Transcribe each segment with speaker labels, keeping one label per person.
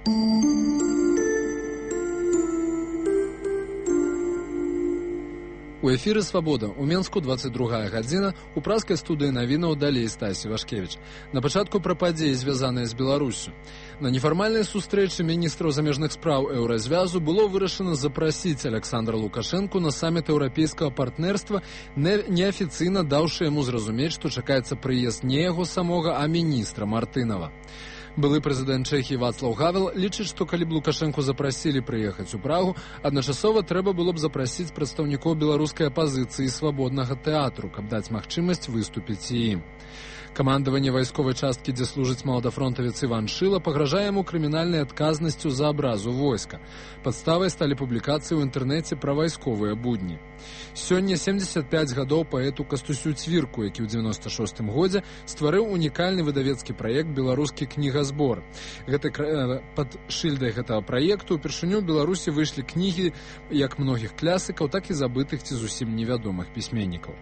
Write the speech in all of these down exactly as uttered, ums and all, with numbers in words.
Speaker 1: У эфіры «Свабода». У Менску двадцать другая гадзіна. У праскай студыі навінаў далей Стасі Вашкевіч. На пачатку пра падзеі, звязаныя з Беларуссю. На нефармальнай сустрэчы міністраў замежных спраў Еўразвязу было вырашана запрасіць Александра Лукашэнку на саміт еўрапейскага партнерства, неафіцыйна даўшы яму зразумець, што чакаецца прыезд не яго самога, а міністра Мартынова. Былы прэзідэнт Чэхіі Вацлаў Гавел лічыць, што калі б Лукашэнку запрасілі прыехаць у Прагу, адначасова трэба было б запрасіць прадстаўнікоў беларускай апазіцыі і свабоднага тэатру, каб даць магчымасць выступіць і ім. Камандаванне вайсковай часткі, дзе служыць маладафронтавец Іван Шыла, пагражае яму крымінальнай адказнасцю за абразу войска. Падставай сталі публікацыі ў інтэрнэце пра вайсковыя будні. Сёння семдзесят пяць гадоў паэту Кастусю Цвірку, які ў дзевяноста шостым годзе стварыў унікальны выдавецкі праект «Беларускі кнігазбор». Гэты, пад шыльдай гэтага праекту упершыню ў Беларусі выйшлі кнігі як многіх клясыкаў, так і забытых ці зусім невядомых пісьменнікаў.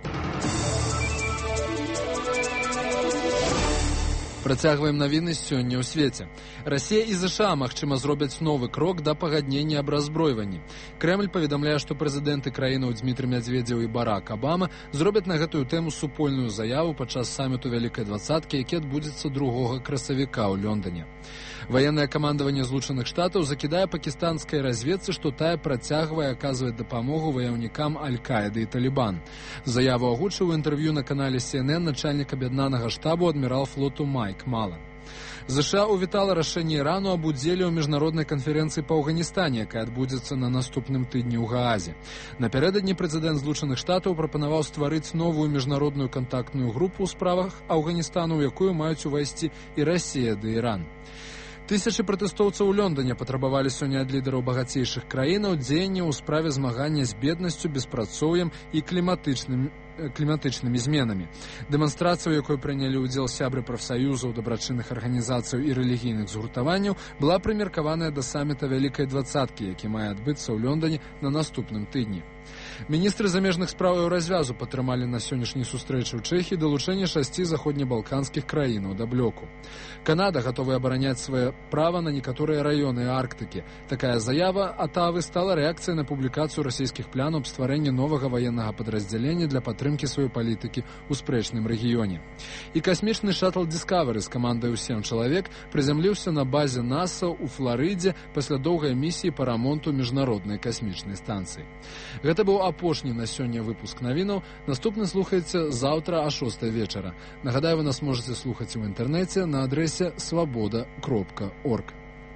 Speaker 1: Працягваем навіны сёння ў свеце. Расія і ЗША, магчыма, зробяць новы крок да пагаднення аб раззброiванні. Крэмль паведамляе, што прэзідэнты краінаў Дмітрый Мядзведзеў і Барак Абама зробяць на гэтую тэму супольную заяву падчас саміту Вялікай двадцаткі, які адбудзецца другога красавіка ў Лондоне. Ваеннае камандаванне Злучаных Штатаў закідае пакістанскай разведцы, што тая працягвае аказваць дапамогу ваяўнікам Аль-Каіды і Талібан. Заяву агучыў у інтэрв'ю на канале Си Эн Эн начальнік аб'яднанага штабу адмірал флоту Майк Малан. ЗША увітала рашэнне Ірану аб удзеле ў міжнароднай канферэнцыі па Афганістане, якая адбудзецца на наступным тыдні ў Гаазе. Напярэдадні прэзідэнт Злучаных Штатаў прапанаваў стварыць новую міжнародную кантактную групу ў справах Афганістану, у якую маюць увайсці і Расія ды Іран. Тысячы пратэстоўцаў у Лондоне патрабавалі сёння ад лідараў багацейшых краінаў дзеянняў у справе змагання з беднасцю, беспрацоўем і кліматычным кліматычнымі зменамі. Дэманстрацыя, у якой прынялі ўдзел сябры прафсаюзаў, дабрачынных арганізацыяў і рэлігійных згуртаванняў, была прымеркаваная да саміта Вялікай двадцаткі, які мае адбыцца ў Лондоне на наступным тыдні. Міністры замежных спраў Еўразвязу падтрымалі на сённяшняй сустрэчы ў Чэхіі далучэнне шасці заходнебалканскіх краінаў да блоку. Канада гатовая абараняць свае права на некаторыя раёны Арктыкі. Такая заява Атавы стала рэакцыяй на публікацыю расійскіх планаў аб стварэнні новага ваеннага падраздзялення для падтрымкі сваёй палітыкі ў спрэчным рэгіёне. І касмічны шаттл Discovery з камандай ў сем чалавек прызямліўся на базе НАСА ў Фларыдзе пасля доўгай місіі па рамонту міжнароднай касмічнай станцыі. Гэта быў апошні на сёння выпуск навінаў. Наступны слухаеце заўтра а шостай вечара. Нагадаю, вы нас можете слухаць у інтэрнэце на адрэсе свабода кропка орг.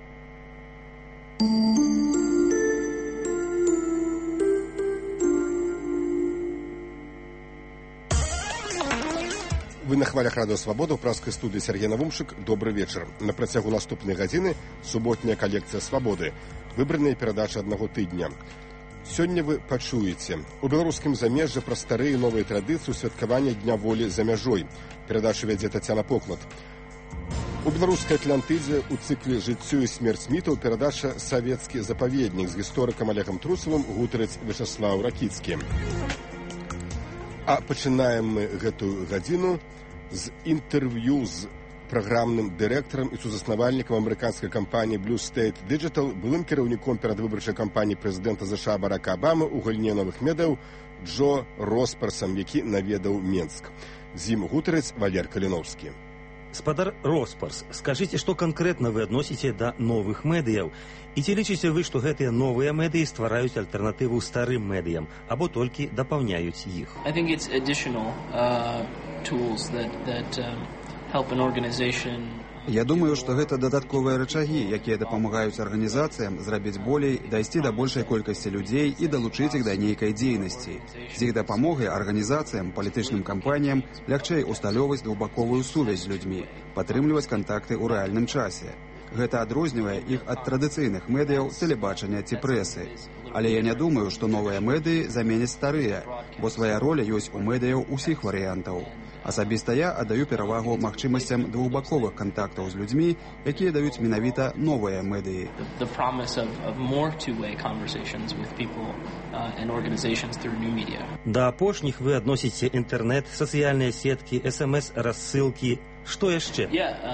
Speaker 2: Вы на хвалях радыё «Свабода» ў праскай студыі Сергей Навумшык. Добры вечар. На працягу наступнай гадзіны суботняя калекцыя «Свабоды». Выбраныя перадачы аднаго тыдня. Сёння вы пачуеце. У беларускім замежжы пра старыя і новыя традыцыі святкавання Дня волі за мяжой. Перадачу вядзе Тацяна Поклад. У беларускай Атлантыдзе ў цыкле «Жыццё і смерць мітаў» перадача «Савецкі запаведнік» з гісторыкам Олегам Трусавым гутарыць Вячаслаў Ракіцкі. А пачынаем мы гэтую гадзіну з інтэрв'ю з праграмным дырэктарам і сузаснавальнікам амерыканскай кампаніі Blue State Digital, былым кіраўніком перадвыбарчай кампаніі прэзідэнта ЗША Барака Абамы ў галіне новых медыяў Джо Роспарсам, які наведаў Менск. З ім гутарыць Валер Каліноўскі.
Speaker 3: Спадар Роспарс, скажыце, што канкрэтна вы адносіце да новых медыяў? І ці лічыце вы, што гэтыя новыя медыі ствараюць альтэрнатыву старым медыям, або толькі дапаўняюць іх?
Speaker 4: I think it's additional uh, tools that, that um, help an organization.
Speaker 5: Я думаю, што гэта дадатковыя рычагі, якія дапамагаюць арганізацыям зрабіць болей, дайсці да большай колькасці людзей і далучыць іх да нейкай дзейнасці. З іх дапамогай арганізацыям, палітычным кампаніям лягчэй усталёваць двухбаковую сувязь з людзьмі, падтрымліваць кантакты ў рэальным часе. Гэта адрознівае іх ад традыцыйных медыяў, тэлебачання ці прэсы. Але я не думаю, што новыя медыі заменяць старыя, бо свая роля ёсць у медыяў усіх варыянтаў. Асабіста я аддаю перавагу магчымасцям двухбаковых кантактаў з людзьмі, якія даюць менавіта новыя медыі.
Speaker 3: Да апошніх вы адносіце інтэрнэт, сацыяльныя сеткі, эс эм эс-рассылкі. Што яшчэ?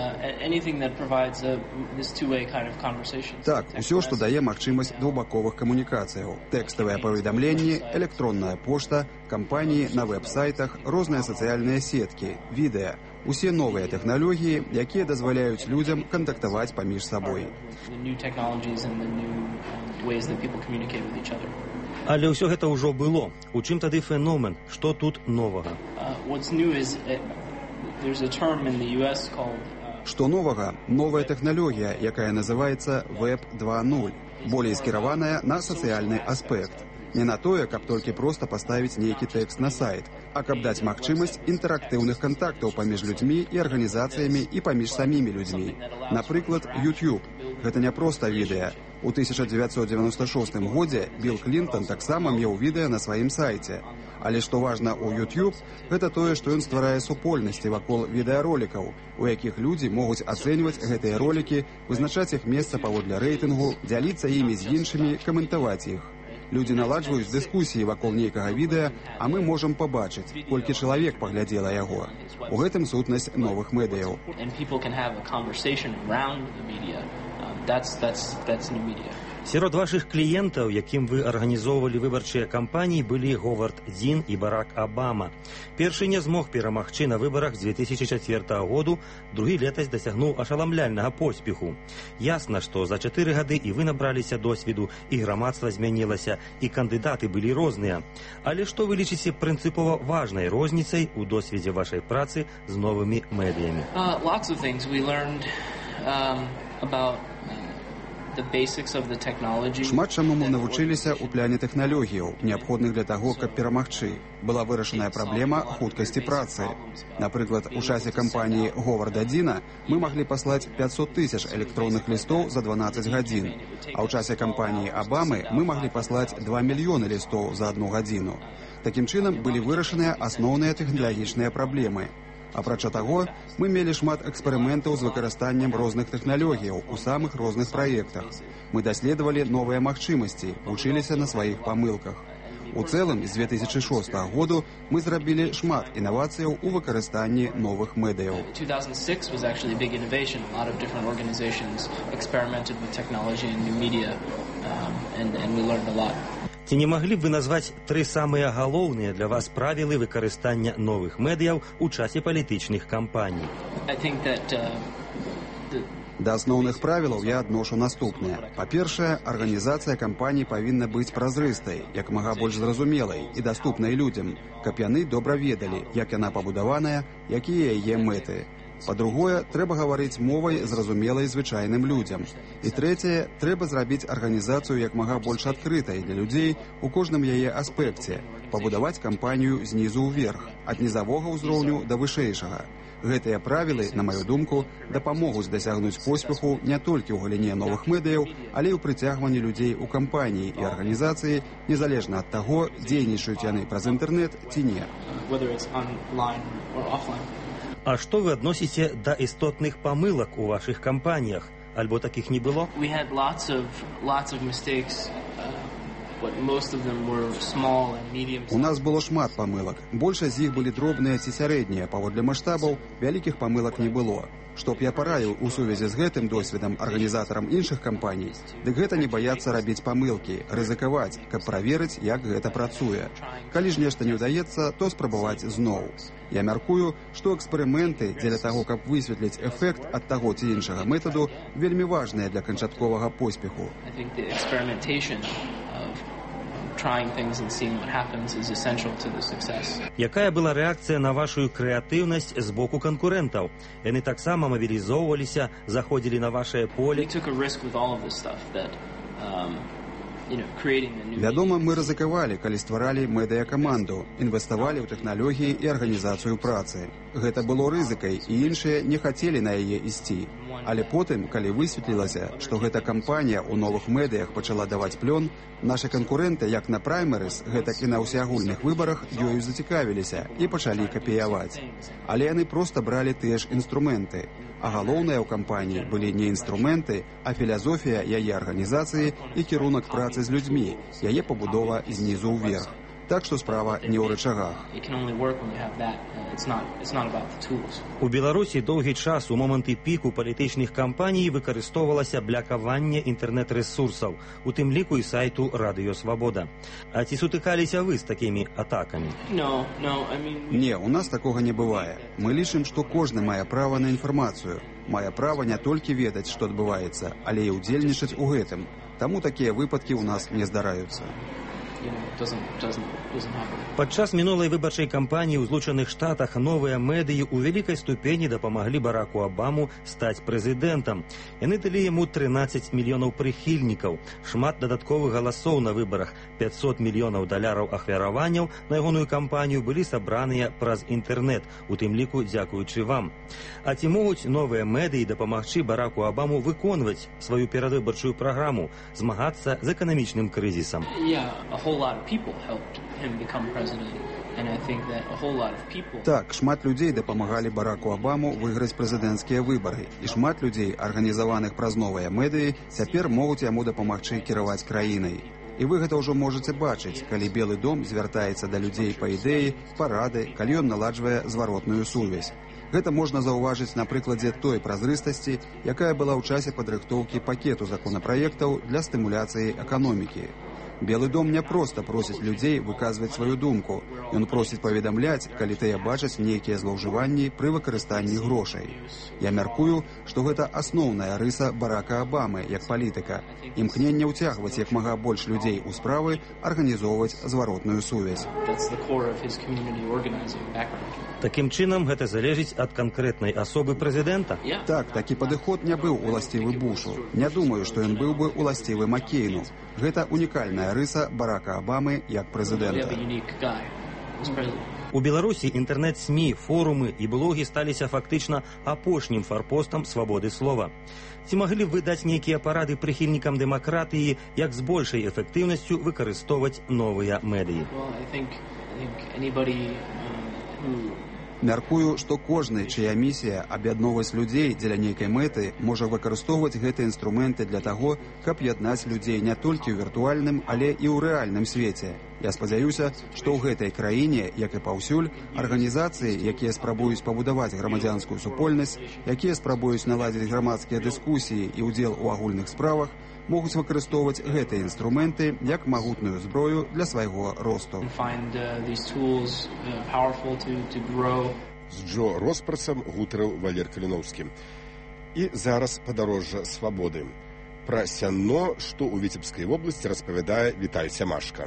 Speaker 5: Так, усё, што дае магчымасць двухбаковых камунікацыяў. Тэкставыя паведамленні, электронная пошта, кампаніі на вэб-сайтах, розныя сацыяльныя сеткі, відэа. Усе новыя тэхналогіі, якія дазваляюць людзям кантактаваць паміж сабой.
Speaker 3: Але ўсё гэта ўжо было. У чым тады феномен? Што тут новага?
Speaker 5: Што новага? Новая тэхналогія, якая называецца веб два нуль, болей скіраваная на сацыяльны аспект. Не на тое, каб толькі проста паставіць нейкі тэкст на сайт, а каб даць магчымасць інтэрактыўных кантактаў паміж людзьмі і арганізацыямі і паміж самімі людзьмі. Напрыклад, YouTube. Гэта не проста відэа. У тысяча дзевяцьсот дзевяноста шостым годзе Білл Клінтон таксама меў відэа на сваім сайце. Але што важна ў YouTube, гэта тое, што ён стварае супольнасці вакол відэаролікаў, у якіх людзі могуць ацэньваць гэтыя ролікі, вызначаць іх месца паводле рэйтынгу, дзяліцца імі з іншымі, каментаваць іх. Людзі наладжваюць дыскусіі вакол нейкага відэа, а мы можам пабачыць, колькі чалавек паглядзела яго. У гэтым сутнасць новых медыяў.
Speaker 3: Сярод вашых кліентаў, якім вы арганізоўвалі выбарчыя кампаніі, былі Говард Дзін і Барак Абама. Першы не змог перамагчы на выбарах з две тысячы чацвёртага году, другі летась дасягнуў ашаламляльнага поспеху. Ясна, што за чатыры гады і вы набраліся досведу, і грамадства змянілася, і кандыдаты былі розныя. Але што вы лічыце прынцыпова важнай розніцай у досведзе вашай працы з новымі медыямі?
Speaker 4: Uh, lots of things we learned um, about
Speaker 5: Шмат чаму мы навучыліся ў пляне тэхналогіяў, неабходных для таго, каб перамагчы. Была вырашаная праблема хуткасці працы. Напрыклад, у часе кампаніі Говарда Дзіна мы маглі паслаць пятьсот тысяч электронных лістоў за дванаццаць гадзін, а ў часе кампаніі Абамы мы маглі паслаць два мільёны лістоў за одну гадзіну. Такім чынам былі вырашаныя асноўныя тэхналагічныя праблемы. Апрача таго, мы мелі шмат эксперыментаў з выкарыстаннем розных тэхналогіяў у самых розных праектах. Мы даследавалі новыя магчымасці, вучыліся на сваіх памылках. У цэлым, з две тысячы шостага году мы зрабілі шмат інавацыяў у выкарыстанні новых медыяў.
Speaker 4: two thousand six was actually a big innovation. A lot of different organizations experimented with technology and new media, um, and, and we learned a lot.
Speaker 3: Ці не маглі б вы назваць тры самыя галоўныя для вас правілы выкарыстання новых медыяў у часе палітычных кампаній?
Speaker 4: I think that, uh, the...
Speaker 5: Да асноўных правілаў я адношу наступнае. Па-першае, арганізацыя кампаній павінна быць празрыстай, як мага больш зразумелай і даступнай людзям, каб яны добра ведалі, як яна пабудаваная, якія яе мэты. Па-другое, трэба гаварыць мовай, зразумелай звычайным людзям. І трэцяе, трэба зрабіць арганізацыю як мага больш адкрытай для людзей у кожным яе аспекце, пабудаваць кампанію знізу ўверх, ад нізавога ўзроўню да вышэйшага. Гэтыя правілы, на маю думку, дапамогуць дасягнуць поспеху не толькі ў галіне новых медыяў, але і ў прыцягванні людзей у кампаніі і арганізацыі, незалежна ад таго, дзейнічаюць яны праз інтэрнэт ці не.
Speaker 3: А што вы адносіце да істотных памылак у вашых кампаніях? Альбо такіх не было?
Speaker 4: We had lots of, lots of mistakes, uh, but most of them were small and medium.
Speaker 5: У нас было шмат памылак. Большасць з іх былі дробныя ці сярэднія. Паводле маштабаў вялікіх памылак не было. Што б я параіў у сувязі з гэтым досведам арганізатарам іншых кампаній, дык гэта не баяцца рабіць памылкі, рызыкаваць, каб праверыць, як гэта працуе. Калі ж нешта не ўдаецца, то спрабаваць зноў. Я мяркую, што эксперыменты дзеля таго, каб высветліць эфект ад таго ці іншага метаду, вельмі важныя для канчатковага поспеху.
Speaker 3: Якая была рэакцыя на вашу крэатыўнасць з боку канкурэнтаў? Яны таксама мабілізоўваліся, заходзілі на вашае поле.
Speaker 5: Вядома, мы рызыкавалі, калі стваралі медыа-каманду, інвеставалі ў тэхналогіі і арганізацыю працы. Гэта было рызыкай, і іншыя не хацелі на яе ісці. Але потым, калі высветлілася, што гэта кампанія ў новых медыях пачала даваць плён, нашы канкурэнты, як на праймерыс, гэтак і на ўсеагульных выбарах, ёю зацікавіліся і пачалі капіяваць. Але яны проста бралі тыя ж інструменты. А галоўнае ў кампаніі былі не інструменты, а філасофія яе арганізацыі і кірунак працы з людзьмі, яе пабудова знізу ўверх. Так што справа не ў рычагах.
Speaker 3: У Беларусі доўгі час у моманты піку палітычных кампаній выкарыстоўвалася блякаванне інтэрнэт-рэсурсаў, у тым ліку і сайту Радыё Свабода. А ці сутыкаліся вы з такімі атакамі?
Speaker 5: Не, у нас такога не бывае. Мы лічым, што кожны мае права на інфармацыю. Мае права не толькі ведаць, што адбываецца, але і ўдзельнічаць у гэтым. Таму такія выпадкі ў нас не здараюцца.
Speaker 3: Падчас мінулай выбарчай кампаніі ў Злучаных Штатах новыя медыі ў вялікай ступені дапамаглі Бараку Абаму стаць прэзідэнтам. Яны далі яму трынаццаць мільёнаў прыхільнікаў, шмат дадатковых галасоў на выбарах, пятьсот мільёнаў даляраў ахвяраванняў на ягоную кампанію былі сабраныя праз інтэрнэт, у тым ліку дзякуючы вам. А ці могуць новыя медыі дапамагчы Бараку Абаму выконваць сваю перадвыбарчую праграму, змагацца з эканамічным крызісам?
Speaker 5: Так, шмат людзей дапамагалі Бараку Абаму выйграць прэзідэнцкія выбары, і шмат людзей, арганізаваных праз новыя медыі, цяпер могуць яму дапамагчы кіраваць краінай. І вы гэта ўжо можаце бачыць, калі Белы дом звяртаецца да людзей па ідэі, парады, калі ён наладжвае зваротную сувязь. Гэта можна заўважыць на прыкладзе той празрыстасці, якая была ў часе падрыхтоўкі пакету законапраектаў для стымуляцыі эканомікі. Белы дом не проста просіць людзей выказваць сваю думку. Ён просіць паведамляць, калі тыя бачаць нейкія злоўжыванні пры выкарыстанні грошай. Я мяркую, што гэта асноўная рыса Барака Абамы як палітыка. Імкненне ўцягваць як мага больш людзей у справы, арганізоўваць зваротную сувязь.
Speaker 3: Такім чынам, гэта залежыць ад канкрэтнай асобы прэзідэнта?
Speaker 5: Так, такі падыход не быў уласцівы Бушу. Не думаю, што ён быў бы уласцівы Маккейну. Гэта унікальная рыса Барака Абамы як прэзідэнта.
Speaker 3: У Беларусі інтэрнэт-СМІ, форумы і блогі сталіся фактычна апошнім фарпостам свабоды слова. Ці маглі б вы даць нейкія парады прыхільнікам дэмакратыі, як з большай эфектыўнасцю выкарыстоўваць новыя медыі?
Speaker 5: Мяркую, што кожны, чыя місія аб'ядноўваць людзей дзеля нейкай мэты, можа выкарыстоўваць гэтыя інструменты для таго, каб яднаць людзей не толькі ў віртуальным, але і ў рэальным свеце. Я спадзяюся, што ў гэтай краіне, як і паўсюль, арганізацыі, якія спрабуюць пабудаваць грамадзянскую супольнасць, якія спрабуюць наладзіць грамадскія дыскусіі і ўдзел у агульных справах, могуць выкарыстоўваць гэтыя інструменты як магутную зброю для свайго росту.
Speaker 2: З Джо Роспарсам гутарыў Валер Каліноўскі. І зараз падарожжа свабоды. Пра сянно, што ў Віцебскай вобласці распавядае Віталь Сямашка.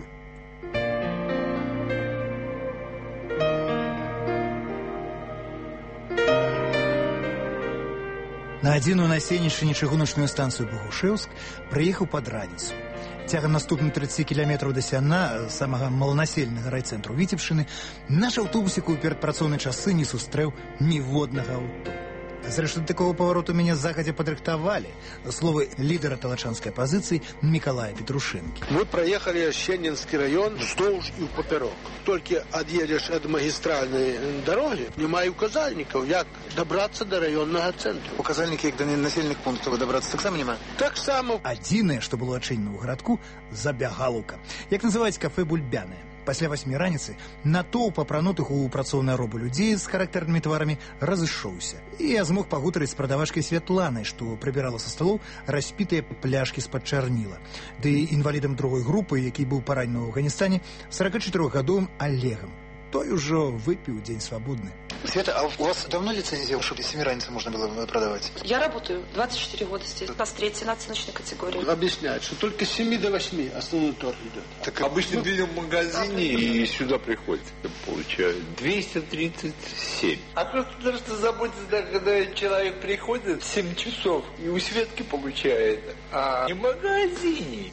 Speaker 6: На адзіную на Сенішчыне чыгуначную станцыю Багушэўск прыехаў пад раніцу. Цягам наступных тридцати кіламетраў да сяна, самага маланаселенага райцэнтру Віцебшчыны, наш аўтобусік у перадпрацоўныя часы не сустрэў ніводнага аўто. Зрэшты, такого повороту меня загадзя падрыхтавалі. Словы лідера талачанскай апозіцыі Миколая Петрушенки.
Speaker 7: Мы проехали Щенинский район вздолж и впоперек. Только отъедешь от магистральной дороги, немає указальников, як добраться до районного центра.
Speaker 8: Указальники, як до населенных пунктов добраться, так само нема?
Speaker 7: Так само.
Speaker 6: Адзінае, што было адчынена ў гарадку, забягалаўка. Як называюць кафе «Бульбяная». Пасля восьмі раніцы натоўп апранутых у працоўнай робы людзей з характэрнымі тварамі разышоўся. І я змог пагутарыць з прадавачкай Святланай, што прыбірала са сталоў распітыя пляшкі з-пад чарніла. Ды інвалідам другой групы, які быў паранены ў Афганістане, сорокачатырохгадовым Олегам. Той ужо выпіў дзень свабодны.
Speaker 8: Света, а у вас давно лицензия, чтобы с семи раницы можно было продавать?
Speaker 9: Я работаю двадцать четыре года здесь. У нас третья наценочная категория.
Speaker 7: Объясняют, что только с семи до восьми основной торг идет.
Speaker 10: Так обычно ты в магазине и сюда приходит, получают двести тридцать семь.
Speaker 11: А просто потому что заботится, да, когда человек приходит в семь часов и у Светки получает, а не в магазине.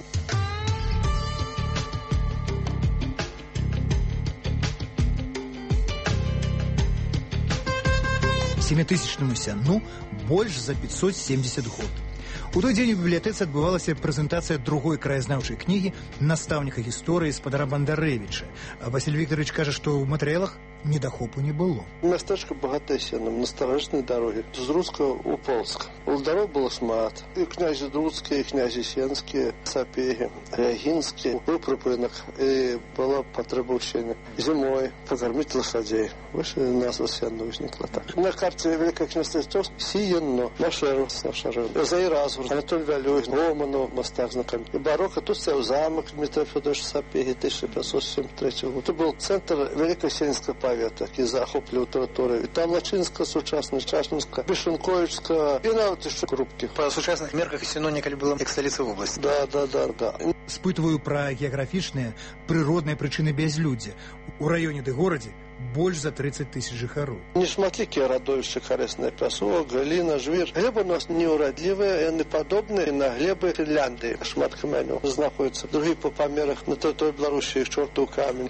Speaker 6: Семитысячному сяну больш за пятьсот семьдесят год. У той дзень у бібліятэцы адбывалася прэзентацыя другой краязнаўчай кнігі настаўніка гісторыі спадара Бандарэвіча. Васіль Вікторович кажа, што ў матэрыялах недахопу не было.
Speaker 7: Мястэчка багатае сенам, на старажытнай дарогі, з Руцка ў Полск. Улдаров было шмат. І князі друцкія, і князі сенскія, сапегі, гінскія, быў прыпынак, і была патрэба ўсення. Зімой пакарміць лошадзей. Вось назва сенна ўзнікла так. На карце Великое княжество Литовск сіенно, Машеру, Сашару, Заиразур, Анатолий Валюй, Романов, мастак знакомый. И барокко, тут стоял замок Дмитрия Федоровича Сапеги, тысяча пятьсот семьдесят третьего года. Это был центр Великосенинского повета, який захоплював територію. І там Лачинська, Сучасна, Чашинська, Бішенковичська, і навіть ще Крупки.
Speaker 8: По сучасных мерках Сіно некалі было як столица области.
Speaker 7: Да, да, да, да.
Speaker 6: Спытываю пра геаграфічныя, прыродныя прычыны бязлюддзя. У раёне ды горадзе больш за тридцать тысяч жыхароў.
Speaker 7: Нешматлікія радовішчы, карысны пясок, галіна, жвір. Глебы у нас неўрадлівыя, яны падобныя на глебы Фінляндыі. Шмат камянёў знаходзіцца. Другі па памерах на тэрыторыі Беларусі, чортаў камень.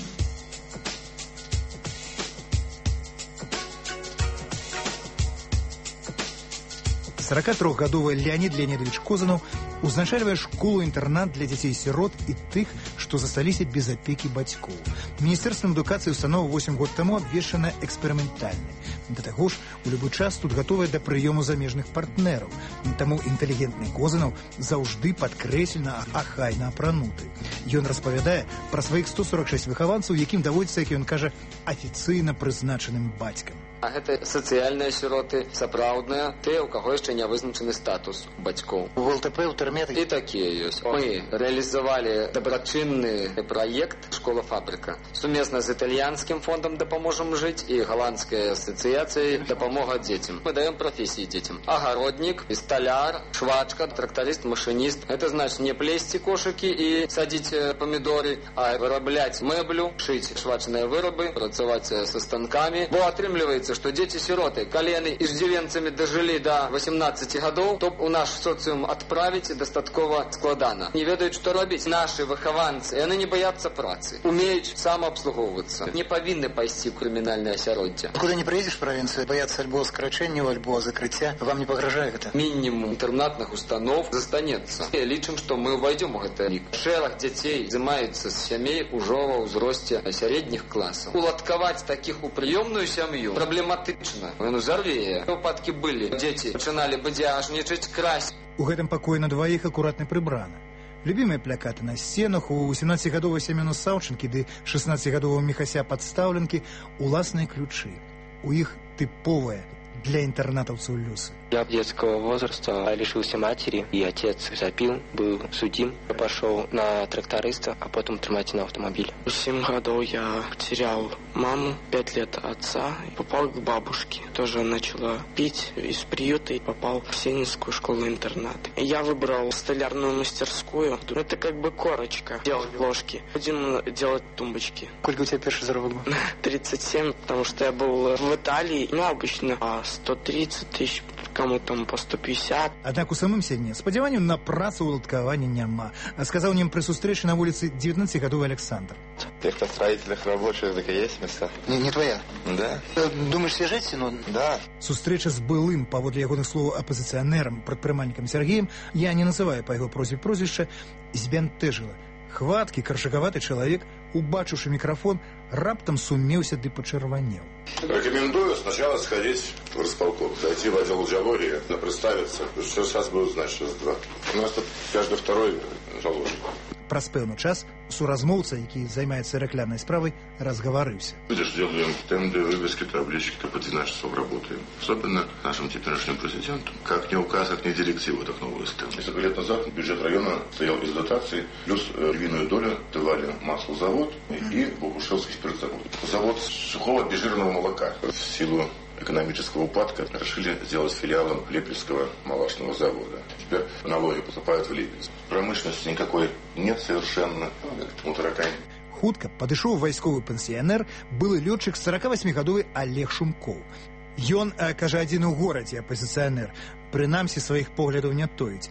Speaker 6: сорокатрохгадовы Леонид Леонидович Козанов узначальвае школу-інтэрнат для дзяцей-сірот і тых, што засталіся без апекі бацькоў. Міністэрствам адукацыі установа восемь год таму абвешчана эксперыментальнай. Да таго ж, у любы час тут гатовая да прыёму замежных партнераў. Таму інтэлігентны Козанов заўжды падкрэслена ахайна апрануты. Ён распавядае пра сваіх сто сорок шэсць выхаванцаў, якім даводзіцца, як ён кажа, афіцыйна прызначаным бацькам.
Speaker 12: А гэта сацыяльныя сіроты, сапраўдныя, тыя, у каго яшчэ не вызначаны статус бацькоў.
Speaker 8: У ЛТП, у тэрметы.
Speaker 12: І такія ёсць. Мы рэалізавалі дабрачынны праект «Школа-фабрыка» сумесна з італьянскім фондам «Дапаможам жыць» і галандскай асацыяцыяй «Дапамога дзецям». Мы даем прафесіі дзецям. Агароднік, сталяр, швачка, трактарыст, машыніст. Гэта значыць не плесці кошыкі і садзіць памідоры, а вырабляць мэблю, шыць швачныя вырабы, працаваць са станкамі. Бо атрымліваецца, што дзеці-сіроты, калі яны иждзівенцамі дажылі да восемнадцати гадоў, то у наш социум адправіць дастаткова складана. Не ведаюць, што рабіць. Нашы выхаванцы, яны не баяцца працы, умеюць самаабслугоўвацца. Не павінны пайсці ў крымінальнае асяроддзе.
Speaker 8: Куды не прыедзеш в правінцыю, баяцца альбо скарачэнняў, альбо закрыцця, вам не пагражае гэта?
Speaker 12: Мінімум інтэрнатных установ застанецца. І лічым, што мы ўвайдзём у гэты лік. Шэраг дзяцей займаюцца з сямей ужо ва ўзросце сярэдніх класаў. Уладкаваць такіх у прыёмную сям'ю праблематычна. Ну, зарвее. Выпадкі былі. Дзеці пачыналі бадзяжнічаць, красць.
Speaker 6: У гэтым пакоі на дваіх акуратна прыбрана. Любімыя плакаты на сценах, у семнаццацігадовай Семёна Саўчынкі ды шаснаццацігадового Міхася Падстаўленкі уласныя ключы. У іх тыповая для интернатовцев люсы.
Speaker 13: Я в детского возраста лишился матери, и отец запил, был судим. Я пошел на тракториста, а потом тримать на автомобиль. В семь годов я потерял маму, пять лет отца, и попал к бабушке. Тоже начала пить из приюта и попал в Сенинскую школу-интернат. Я выбрал столярную мастерскую. Это как бы корочка. Делать ложки. Будем делать тумбочки.
Speaker 8: Сколько у тебя первый заработок был?
Speaker 13: тридцать семь, потому что я был в Италии. Ну, обычно сто тридцать тысяч, кому там по сто пятьдесят.
Speaker 6: Аднак у самым Сенне спадзяванняў на працу уладкавання няма. А сказаў ним при сустрэчы на вуліцы девятнадцатигадовый Александр.
Speaker 14: В техностроительных рабочих так и есть места.
Speaker 8: Не, не твоя?
Speaker 14: Да.
Speaker 8: Думаешь, свяжать ну?
Speaker 14: Да.
Speaker 6: Сустрэча з былым, паводле ягоных слоў, апозіцыянерам, прадпрымальнікам Сергеем, я не называю па яго прозве прозвішча, збянтэжыла. Хваткі, каршакаваты чалавек, убачыўшы мікрафон, раптам сумеўся ды пачырванеў.
Speaker 15: Рекомендую сначала сходить в располком, зайти в отдел диалогии, представиться. Все сейчас будут знать, что за два. У нас тут каждый второй заложник.
Speaker 6: Праз пэўны час суразмоўца, які займаецца рэкламнай справай, разгаварыўся.
Speaker 15: Видишь, делаем стенды, вывески, таблички, по двенадцать часов работаем. Особенно нашим теперешним президентом. Как ни указ, как ни директива, так новый стенд. Несколько лет назад бюджет района стоял без дотации, плюс львиную долю давали маслозавод и Богушевский спиртзавод. Завод сухого обезжиренного молока. В силу экономического упадка решили сделать филиалом Липецкого молочного завода. Теперь налоги поступают в Липецк. Промышленности никакой нет совершенно. Ну, таракань.
Speaker 6: Хутка падышоў вайсковы пенсіянер, былы лётчык сорокавасьмігадовы Олег Шумкоў. Ён, кажа, адзін у горадзе апозіцыянер, прынамсі сваіх поглядаў не тоіць.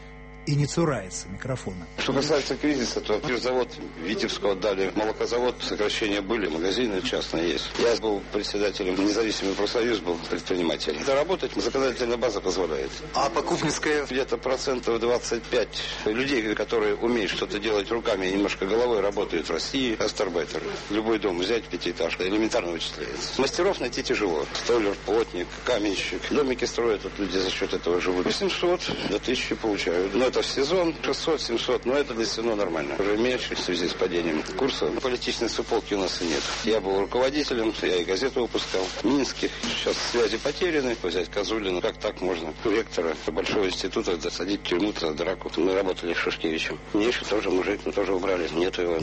Speaker 6: и не цурается микрофона.
Speaker 16: Что касается кризиса, то завод Витебского отдали, молокозавод, сокращения были, магазины частные есть. Я был председателем независимый профсоюз, был предпринимателем. Доработать законодательная база позволяет.
Speaker 8: А покупницкая?
Speaker 16: Где-то процентов двадцать пять людей, которые умеют что-то делать руками и немножко головой, работают в России. Астарбайтеры. Любой дом взять, пятиэтажка, элементарно вычисляется. Мастеров найти тяжело. Столяр, плотник, каменщик. Домики строят, вот люди за счет этого живут. восемьсот до тысячи получают. Но это в сезон, шестьсот семьсот, но это для СИНО нормально. Уже меньше в связи с падением курса. Политичной суполки у нас и нет. Я был руководителем, я и газету выпускал. Минских. Сейчас связи потеряны. Взять Козулина. Как так можно? Ректора большого института засадить в тюрьму за драку. Мы работали с Шушкевичем. Мне еще тоже мужик, но тоже убрали. Нету его.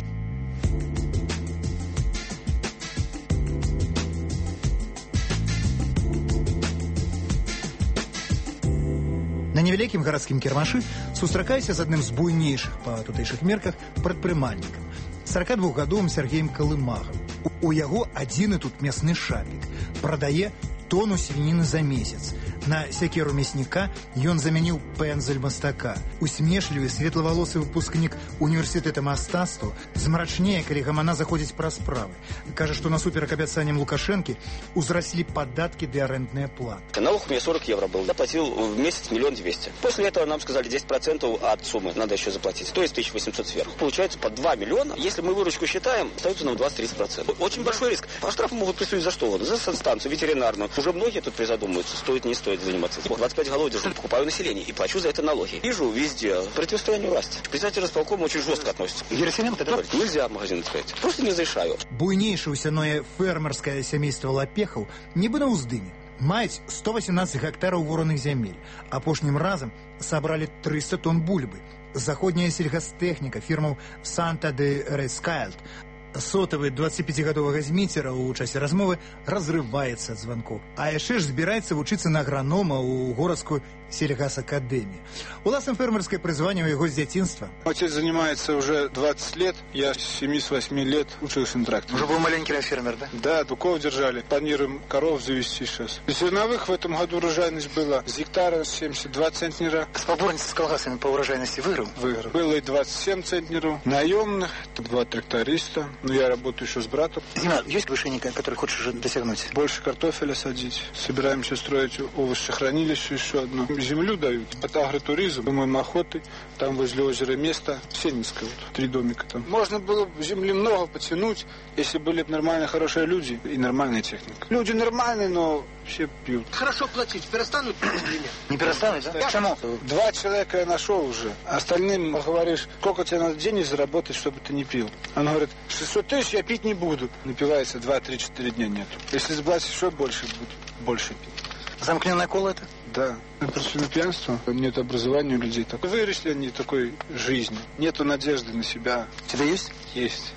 Speaker 6: На невялікім гарадскім кірмашы сустракаюся з адным з буйнейшых па тутэйшых мерках прадпрымальнікам, сорокадвухгадовым Сергеем Калымагам. У яго адзіны тут мясны шапік. Прадае тону свініны за месяц. На сякеру мясніка ён замяніў пензаль мастака. Усмешлівы светлавалосы выпускнік універсітэта мастацтва змрачнее, калі гамана заходзіць пра справы. Кажа, што насуперак абяцанням Лукашэнкі узраслі падаткі ды арэндныя платы.
Speaker 17: Налог у меня сорок евро был. Я платил в месяц миллион двести. После этого нам сказали десять процентов от суммы надо еще заплатить. То есть тысяча восемьсот сверху. Получается по два миллиона. Если мы выручку считаем, остается нам двадцать-тридцать процентов. Очень большой риск. По штрафу могут присудить за что? За санстанцию ветеринарную. Уже многие тут призадумываются, стоит, не стоит заниматься. двадцать пять голов держу, покупаю население и плачу за это налоги. Вижу везде противостояние власти. Председатель располкома очень жестко относится. Герасименко это говорит, нельзя магазин открыть. Просто не разрешаю.
Speaker 6: Буйнейшее усяное фермерское семейство Лапехаў нібы на ўздыме. Маюць сто восемнадцать гектараў вораных зямель. Апошнім разам сабралі триста тонн бульбы. Заходняя сельгастэхніка фірмаў Санта де Рескайлд. Сотавы двадцатипятигадовага зміцера ў часе размовы разрываецца ад званкоў. А яшчэ ж збіраецца вучыцца на агранома ў горадскую сельгасакадэмию. Уласным фермерское призвание у его с детства.
Speaker 18: Отец занимается уже двадцать лет, я с семи-восьми лет учился на тракторе.
Speaker 8: Уже был маленький фермер, да?
Speaker 18: Да, быков держали. Планируем коров завести сейчас. Зерновых в этом году урожайность была с гектара семьдесят два центнера.
Speaker 8: Споборница с колгасами по урожайности выиграл?
Speaker 18: Выиграл. Было и двадцать семь центнеров. Наемных, два тракториста. Но я работаю еще с братом.
Speaker 8: Зима, есть повышение, которое хочешь уже досягнуть?
Speaker 18: Больше картофеля садить. Собираемся строить овощехранилище еще одно. Землю дают под агротуризм, думаем, охоты, там возле озера место, Сенинское, вот, три домика там. Можно было бы земли много потянуть, если были бы нормальные, хорошие люди и нормальная техника. Люди нормальные, но все пьют.
Speaker 8: Хорошо платить, перестанут пить или нет? Не перестанут, да? Почему?
Speaker 18: Два человека я нашел уже, остальным говоришь, сколько тебе надо денег заработать, чтобы ты не пил. Он говорит, шестьсот тысяч я пить не буду. Напивается два-три-четыре дня нету. Если сбрать еще больше, будет больше пить.
Speaker 8: Замкненное коло это?
Speaker 18: Да. Причина пьянства. Нет образования у людей. Так. Выросли они такой жизни. Нету надежды на себя.
Speaker 8: У тебя есть?
Speaker 18: Есть.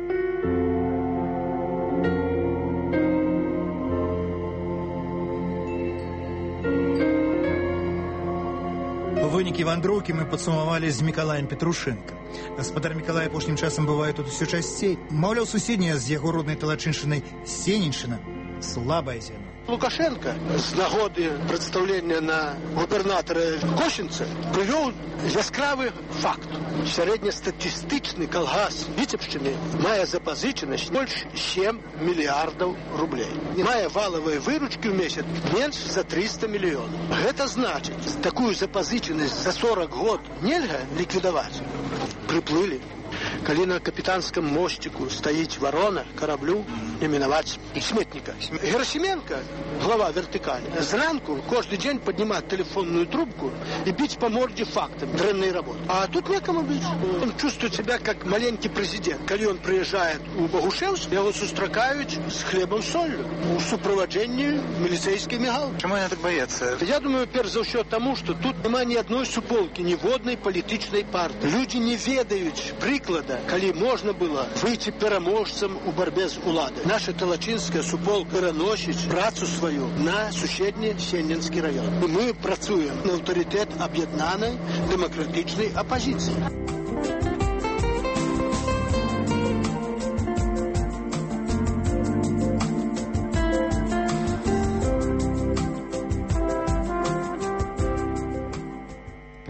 Speaker 6: Вынікі вандроўкі мы падсумавалі з Мікалаем Петрушенко. Гаспадар Мікалай апошнім часам бывае тут усё часцей. Маўляў, суседняя з яго роднай талачыншчынай Сеніншчына слабая зямля.
Speaker 19: Лукашенко з нагоди представлення на губернатора Косінця привів яскравий факт. Середньостатистичний колгасп Вітебщини має запозиченість більше сім мільярдів рублей. Має валової виручки в місяць менше за триста мільйонів. Це значить, таку запозиченість за сорок років нельзя ліквідувати. Приплили. Коли на капитанском мостику стоит ворона, кораблю именовать сметника. Герасименко, глава вертикали, зранку каждый день поднимать телефонную трубку и бить по морде фактами дрянной работы. А тут некому бить. Он чувствует себя как маленький президент. Когда он приезжает у Богушевск, его сустракают с хлебом солью у сопровождении милицейской мигалки.
Speaker 8: Чему они так боятся?
Speaker 19: Я думаю, перш за все тому, что тут нема ни одной суполки, ни в одной политичной партии. Люди не ведают приклада, коли можна было выйти переможцем у борьбе з уладой. Наша Талачинская суполка переносить працу свою на сусідній Сенінський район. І ми працюємо на авторитет об'єднаної демократичної опозиції.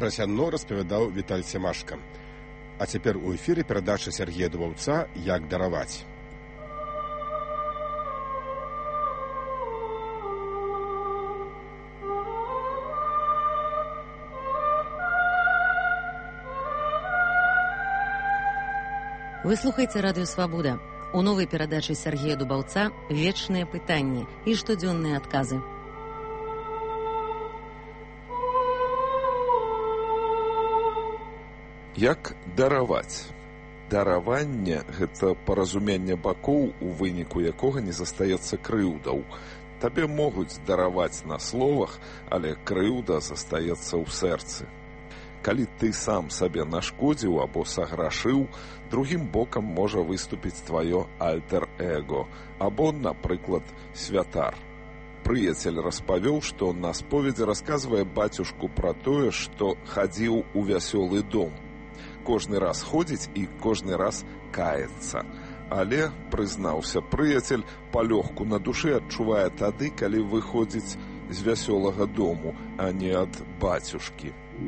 Speaker 2: пра сянно распавядаў Віталь Семашка. А цяпер у эфіры перадача Сергея Дубаўца «Як дараваць».
Speaker 20: Вы слухаеце радыё «Свабода». У новай перадачы Сергея Дубаўца вечныя пытанні і штодзённыя адказы.
Speaker 21: Як дараваць? Дараванне – гэта паразуменне бакоў, у выніку якога не застаецца крыўдаў. Табе могуць дараваць на словах, але крыўда застаецца ў сэрцы. Калі ты сам сабе нашкодзіў або саграшыў, другім бокам можа выступіць тваё альтер-эго, або, напрыклад, святар. Прыяцель распавёў, што на споведзі расказвае бацюшку пра тое, што хадзіў у вясёлы дом. Кожны раз ходзіць і кожны раз каецца. Але, прызнаўся прыяцель, палёгку на душы адчувае тады, калі выходзіць з вясёлага дому, а не ад бацюшкі.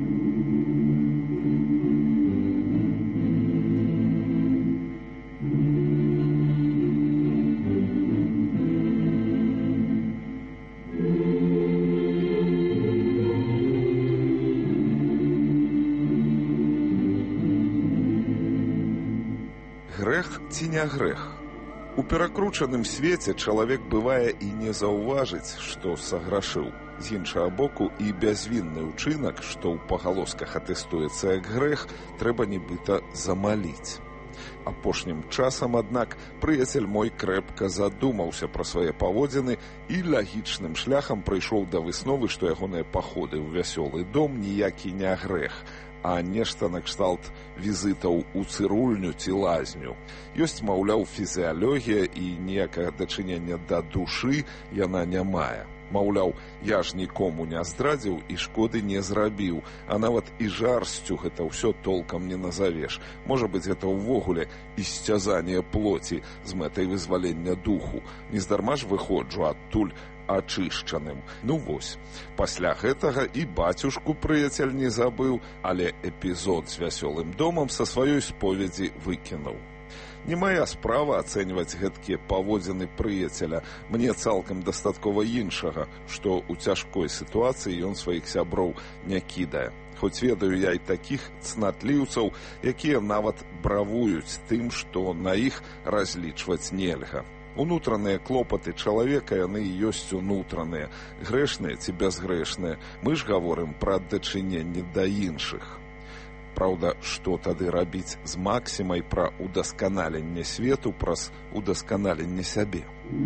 Speaker 21: Грэх ці не грэх? У перакручаным свеце чалавек бывае і не заўважыць, што саграшыў. З іншага боку, і бязвінны ўчынак, што ў пагалосках атэстуецца як грэх, трэба нібыта замаліць. Апошнім часам, аднак, прыяцель мой крэпка задумаўся пра свае паводзіны і лагічным шляхам прыйшоў да высновы, што ягоныя паходы ў вясёлы дом ніякі не грэх, а нешта накшталт візітаў у цырульню ці лазню. Ёсць, маўляў, фізіялогія і ніякага дачынення да душы яна не мае. Маўляў, я ж нікому не здрадзіў і шкоды не зрабіў, а нават і жарсцю гэта ўсё толкам не назавеш. Можа быць, гэта ўвогуле ісцязанне плоці з мэтай вызвалення духу. Нездарма ж выходжу адтуль ачышчаным. Ну вось, пасля гэтага і бацюшку прыяцель не забыў, але эпізод з вясёлым домам са сваёй споведзі выкінуў. Не мая справа ацэньваць гэткія паводзіны прыяцеля. Мне цалкам дастаткова іншага, што ў цяжкой сітуацыі ён сваіх сяброў не кідае. Хоць ведаю я і такіх цнатліўцаў, якія нават бравуюць тым, што на іх разлічваць нельга. Унутраныя клопаты чалавека, яны ёсць унутраныя, грэшныя ці бязгрэшныя. Мы ж гаворым пра дачыненне да іншых. Праўда, што тады рабіць з максімай пра удасканаленне свету праз удасканаленне сябе?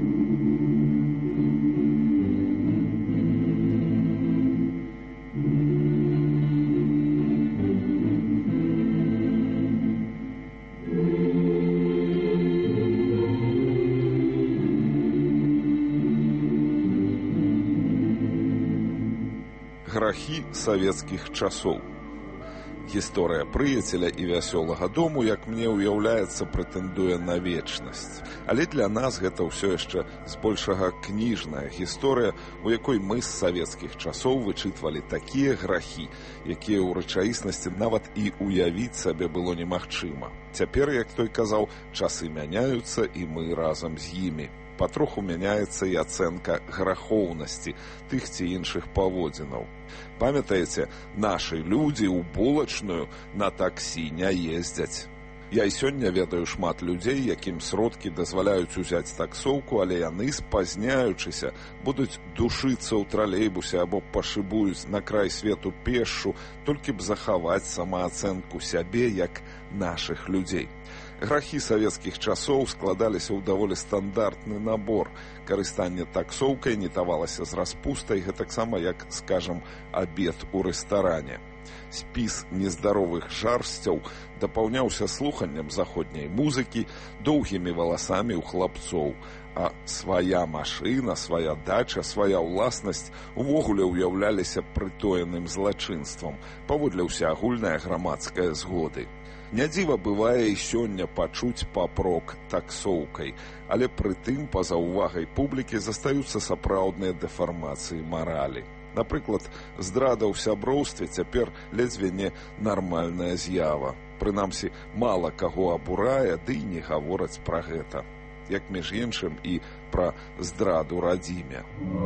Speaker 21: Грахі савецкіх часоў. Гісторыя прыяцеля і вясёлага дому, як мне ўяўляецца, прэтэндуе на вечнасць. Але для нас гэта ўсё яшчэ збольшага кніжная гісторыя, у якой мы з савецкіх часоў вычытвалі такія грахі, якія ў рэчаіснасці нават і ўявіць сабе было немагчыма. Цяпер, як той казаў, часы мяняюцца, і мы разам з імі. Патроху мяняецца і ацэнка грахоўнасці тых ці іншых паводзінаў. Памятаеце, нашы людзі ў булачную на таксі не ездзяць. Я і сёння ведаю шмат людзей, якім сродкі дазваляюць узяць таксоўку, але яны, спазняючыся, будуць душыцца ў тралейбусе або пашыбуюць на край свету пешшу, толькі б захаваць самаацэнку сябе як нашых людзей. Грахі савецкіх часоў складаліся ў даволі стандартны набор. Карыстанне таксоўкай не тавалася з распустай, гэтаксама як, скажам, абед у рэстаране. Спіс нездаровых жарсцяў дапаўняўся слуханнем заходняй музыкі, доўгімі валасамі ў хлапцоў, а свая машына, свая дача, свая ўласнасць увогуле ўяўляліся прытоеным злачынствам, паводле ўсеагульнай грамадскай згоды. Нядзіва бывае і сёння пачуць папрок таксоўкай, але прытым, па-за ўвагай публікі, застаюцца сапраўдныя дэфармацыі маралі. Напрыклад, здрада ў сяброўстве цяпер ледзьве не нармальная з'ява. Прынамсі, мала каго абурае, ды і не гавораць пра гэта. Як між іншым і пра здраду радзіме.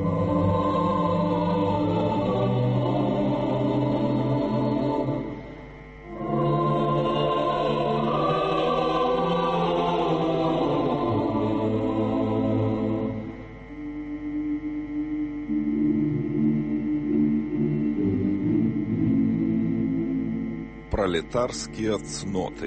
Speaker 21: Пралетарскія цноты.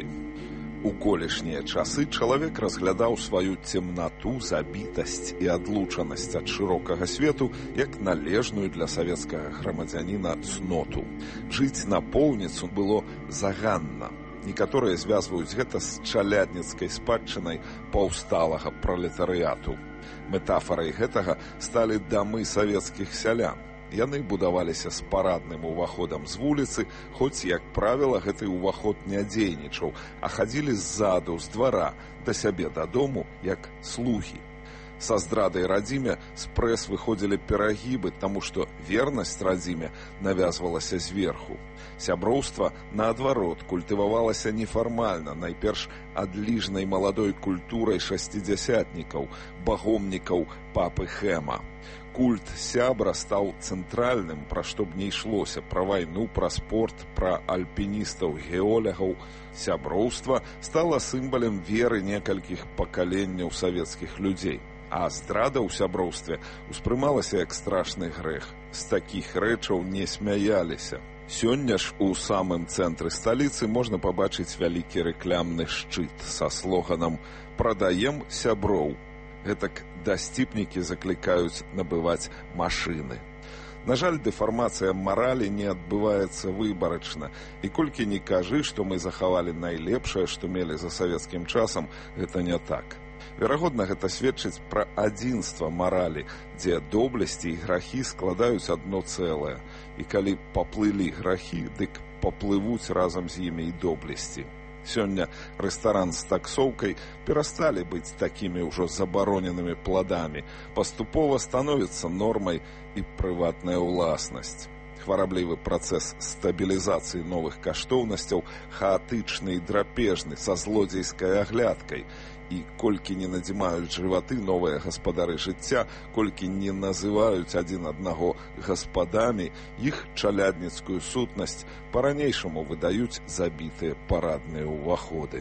Speaker 21: У колішнія часы чалавек разглядаў сваю цемнату, забітасць і адлучанасць ад шырокага свету як належную для савецкага грамадзяніна цноту. Жыць напоўніцу было заганна. Некаторыя звязваюць гэта з чалядніцкай спадчынай паўсталага пралетарыяту. Метафарай гэтага сталі дамы савецкіх сялян. Яны будаваліся з парадным уваходам з вуліцы, хоць, як правіла, гэты ўваход не дзейнічаў, а хадзілі ззаду, з двара, да сябе дадому, як слугі. Са здрадай радзіме з прэс выходзілі перагібы, таму што вернасць радзіме навязвалася зверху. Сяброўства, наадварот, культывавалася нефармальна, найперш адліжнай маладой культурай шасцідзясятнікаў, багомнікаў папы Хэма. Культ сябра стаў цэнтральным, пра што б не ішлося, пра вайну, пра спорт, пра альпіністаў-геолягаў. Сяброўства стала сімвалам веры некалькіх пакаленняў савецкіх людзей. А здрада ў сяброўстве успрымалася як страшны грэх. З такіх рэчаў не смяяліся. Сёння ж у самым цэнтры сталіцы можна пабачыць вялікі рэклямны шчыт са слоганам «Прадаем сяброў». Гэтак дасціпнікі заклікаюць набываць машыны. На жаль, дэфармацыя маралі не адбываецца выбарачна, і колькі не кажы, што мы захавалі найлепшае, што мелі за савецкім часам, гэта не так. Верагодна, гэта сведчыць пра адзінства маралі, дзе доблесці і грахі складаюць адно цэлае. І калі паплылі грахі, дык паплывуць разам з імі і доблесці. Сёння рэстаран з таксоўкай перасталі быць такімі ўжо забароненымі пладамі. Паступова становіцца нормай і прыватная ўласнасць. Хвараблівы працэс стабілізацыі новых каштоўнасцяў хаатычны і драпежны, са злодзейскай аглядкай. І колькі не надзімаюць жываты новыя гаспадары жыцця, колькі не называюць адзін аднаго гаспадамі, іх чалядніцкую сутнасць па-ранейшаму выдаюць забітыя парадныя ўваходы.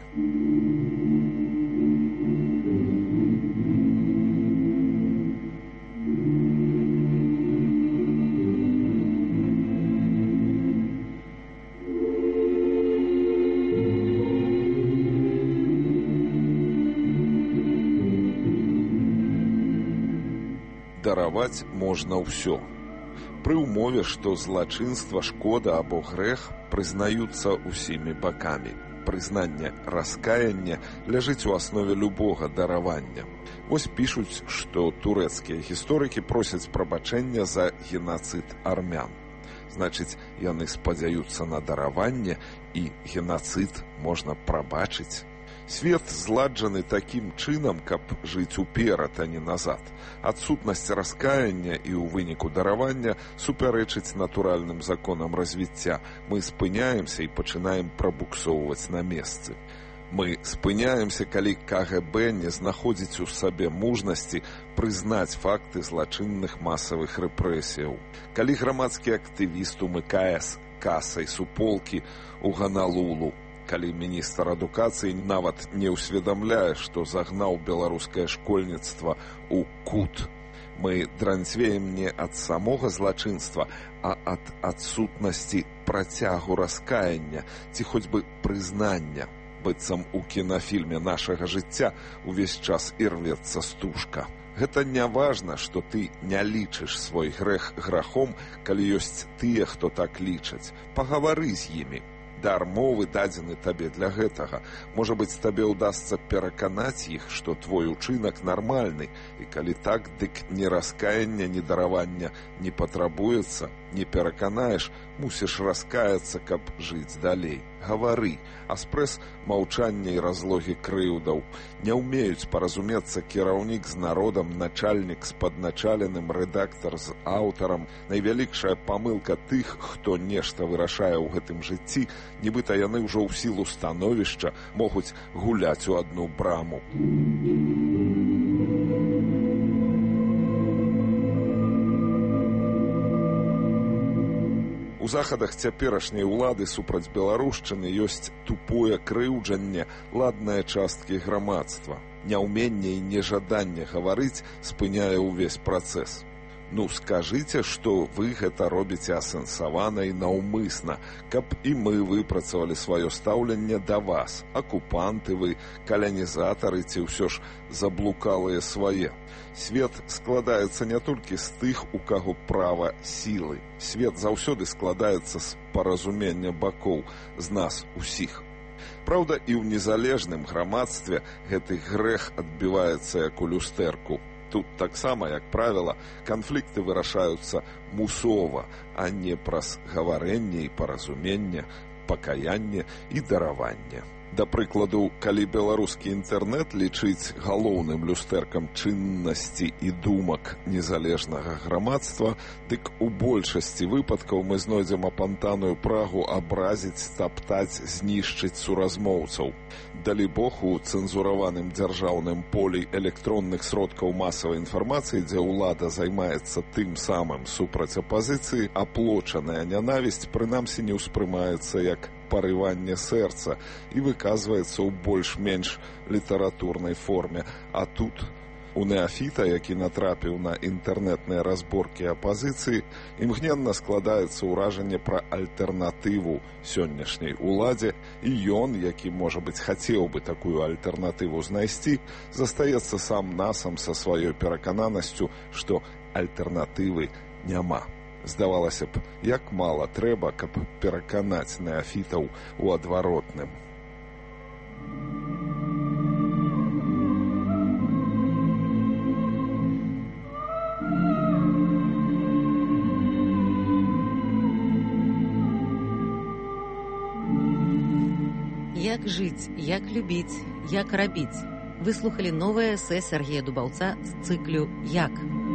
Speaker 21: Дараваць можна ўсё. Пры ўмове, што злачынства, шкода або грэх прызнаюцца ўсімі бакамі. Прызнанне раскаяння ляжыць у аснове любога даравання. Вось пішуць, што турэцкія гісторыкі просяць прабачэння за генацыд армян. Значыць, яны спадзяюцца на дараванне, і генацыд можна прабачыць. Свет зладжаны такім чынам, каб жыць уперад, а не назад. Адсутнасць раскаяння і ў выніку даравання супярэчыць натуральным законам развіцця. Мы спыняемся і пачынаем прабуксоўваць на месцы. Мы спыняемся, калі ка гэ бэ не знаходзіць у сабе мужнасці прызнаць факты злачынных масавых рэпрэсіяў. Калі грамадскі актывіст умыкае з касай суполкі ў Ганалулу, калі міністр адукацыі нават не ўсведамляе, што загнаў беларускае школьніцтва ў кут. Мы дранцвеем не ад самога злачынства, а ад адсутнасці працягу раскаяння ці хоць бы прызнання. Быццам у кінафільме нашага жыцця увесь час ірвецца стужка. Гэта не важна, што ты не лічыш свой грэх грахом, калі ёсць тыя, хто так лічаць. Пагавары з імі. Дар мовы дадзены табе для гэтага. Можа быць, табе ўдасца пераканаць іх, што твой учынак нармальны, і калі так, дык ні раскаяння, ні даравання не патрабуецца, не пераканаеш, мусіш раскаяцца, каб жыць далей. гавары, а спрэс маўчання і разлогі крыўдаў. Не ўмеюць паразумецца кіраўнік з народам, начальнік з падначаленым, рэдактар з аўтарам. Найвялікшая памылка тых, хто нешта вырашае ў гэтым жыцці, нібыта яны ўжо ў сілу становішча могуць гуляць у адну браму. У захадах цяперашняй улады супраць беларушчыны ёсць тупое крыўджанне ладнае часткі грамадства. Няўменне і нежаданне гаварыць спыняе ўвесь працэс. Ну, скажыце, што вы гэта робіце асэнсавана і наўмысна, каб і мы выпрацавалі сваё стаўленне да вас. Акупанты вы, калянізатары ці ўсё ж заблукалыя свае. Свет складаецца не толькі з тых, у каго права сілы. Свет заўсёды складаецца з паразумення бакоў, з нас усіх. Праўда, і ў незалежным грамадстве гэты грэх адбіваецца як у люстэрку. Тут таксама, як правіла, канфлікты вырашаюцца мусова, а не праз гаварэнне і паразуменне, пакаянне і дараванне. Да прыкладу, калі беларускі інтэрнэт лічыць галоўным люстэркам чыннасці і думак незалежнага грамадства, дык у большасці выпадкаў мы знойдзем апантаную прагу абразіць, таптаць, знішчыць суразмоўцаў. Далі Бог, у цэнзураваным дзяржаўным полі электронных сродкаў масавай інфармацыі, дзе ўлада займаецца тым самым супраць апазіцыі, аплочаная нянавісць прынамсі не ўспрымаецца як парыванне сэрца і выказваецца ў больш-менш літаратурнай форме. А тут у неафіта, які натрапіў на інтэрнэтныя разборкі апазіцыі, імгненна складаецца ўражанне пра альтэрнатыву сённяшняй уладзе, і ён, які, можа быць, хацеў бы такую альтэрнатыву знайсці, застаецца сам-насам са сваёй перакананасцю, што альтэрнатывы няма. Здавалася б, як мала трэба, каб пераканаць неафітаў у адваротным.
Speaker 20: Як жыць, як любіць, як рабіць. Вы слухалі новае эсэ Сергея Дубаўца з цыклю «Як».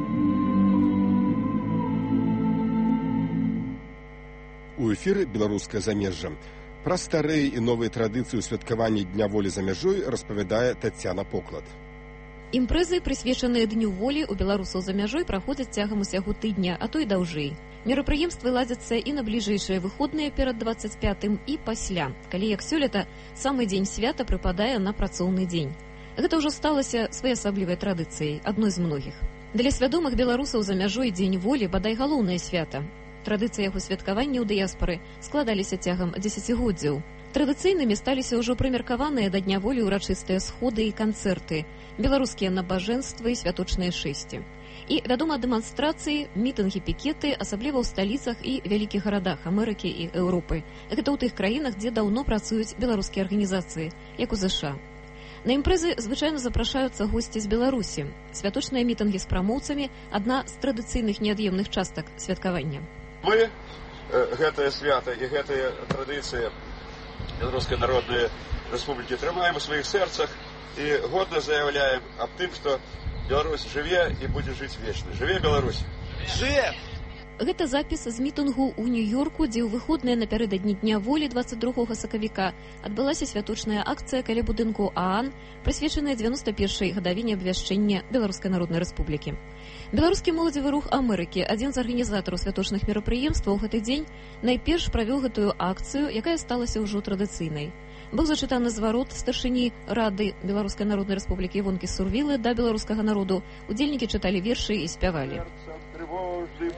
Speaker 2: У эфіры «Беларускае замежжа». Пра старыя і новыя традыцыі ў святкаванні Дня волі за мяжой распавядае Тацяна Поклад.
Speaker 1: Імпрэзы, прысвечаныя Дню волі ў беларусаў за мяжой, праходзяць цягам усяго тыдня, а то і даўжэй. Мерапрыемствы ладзяцца і на бліжэйшыя выходныя перад дваццаць пятым і пасля, калі, як сёлета, самы дзень свята прыпадае на працоўны дзень. Гэта ўжо сталася своеасаблівай традыцыяй, адной з многіх. Для свядомых беларусаў за мяжой Дзень волі бадай галоўнае свята. Традыцыі яго святкавання ў дыяспары складаліся цягам дзесяцігоддзяў. Традыцыйнымі сталіся ўжо прымеркаваныя да Дня волі ўрачыстыя сходы і канцэрты, беларускія набажэнствы і святочныя шэсці. І, вядома, дэманстрацыі, мітынгі, пікеты, асабліва ў сталіцах і вялікіх гарадах Амерыкі і Еўропы. Гэта ў тых краінах, дзе даўно працуюць беларускія арганізацыі, як у ЗША. На імпрэзы звычайна запрашаюцца госці з Беларусі. Святочныя мітынгі з прамоўцамі – адна з традыцыйных неад'емных частак святкавання.
Speaker 22: Мы, гэтае свята і гэтыя традыцыі Беларускай Народнай Рэспублікі трымаем у сваіх сэрцах і годна заяўляем аб тым, што Беларусь жыве і будзе жыць вечна. Жыве Беларусь! Жыве!
Speaker 1: Гэта запіс з мітынгу ў Нью-Йорку, дзе ў выходныя напярэдадні Дня волі дваццаць другога сакавіка адбылася святочная акцыя каля будынку ААН, прысвечаная дзевяноста першай гадавіне абвяшчэння Беларускай Народнай Рэспублікі. Беларускі моладзевы рух Амерыкі, адзін з арганізатараў святочных мерапрыемстваў, у гэты дзень найперш правёў гэтую акцыю, якая сталася ўжо традыцыйнай. Быў зачытаны зварот старшыні Рады Беларускай Народнай Рэспублікі Івонкі Сурвілы да беларускага народу. Удзельнікі чыталі вершы і спявалі.
Speaker 22: Тревожды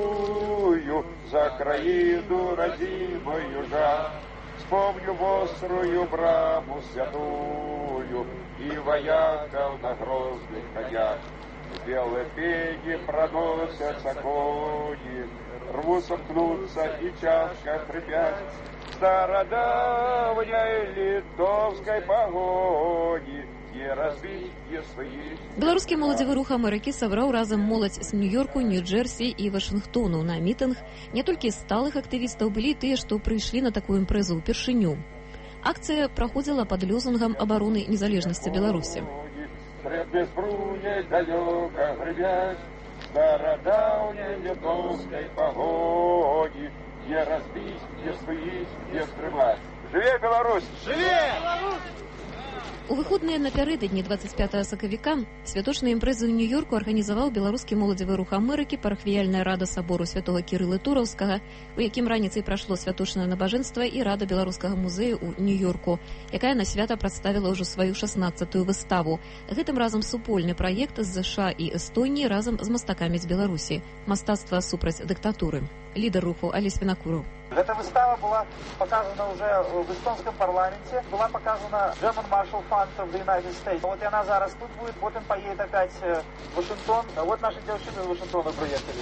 Speaker 22: почую за краіну радзімую жа, вспомню вострую браму святую і ваякаў на грозных конях. Белые пеги проносятся кони, рвутся, пнутся и чашка хрипят. Стародавней литовской погони
Speaker 1: Беларускі моладзевы рух Амерыкі сабраў разам моладзь з Нью-Йорку, Нью-Джерсі і Вашынгтону на мітынг. Не толькі сталых актывістаў, былі і тыя, што прыйшлі на такую імпрэзу ўпершыню. Акцыя праходзіла пад лёзунгам абароны незалежнасці Беларусі.
Speaker 22: Жыве Беларусь! Жыве!
Speaker 1: У выходныя напярэдадні двадцать пятага сакавіка святочную імпрэзу ў Нью-Йорку арганізаваў беларускі моладзевы рух Амерыкі, парафіяльная рада сабору святога Кірыла Тураўскага, у якім раніцай прашло святочнае набажэнства і рада беларускага музею ў Нью-Йорку, якая на свята прадставіла ўжо сваю шаснаццатую выставу. Гэтым разам супольны праект з ЗША і Эстоніі разам з мастакамі з Беларусі. Мастацтва супраць дыктатуры. Лідар руху Алесь Вінакураў.
Speaker 3: Эта выстава была показана уже в эстонском парламенте, была показана German Marshall Fund of the United States. Вот и она зараз тут будет, потом поедет опять в Вашингтон. Вот наши девчины из Вашингтона приехали.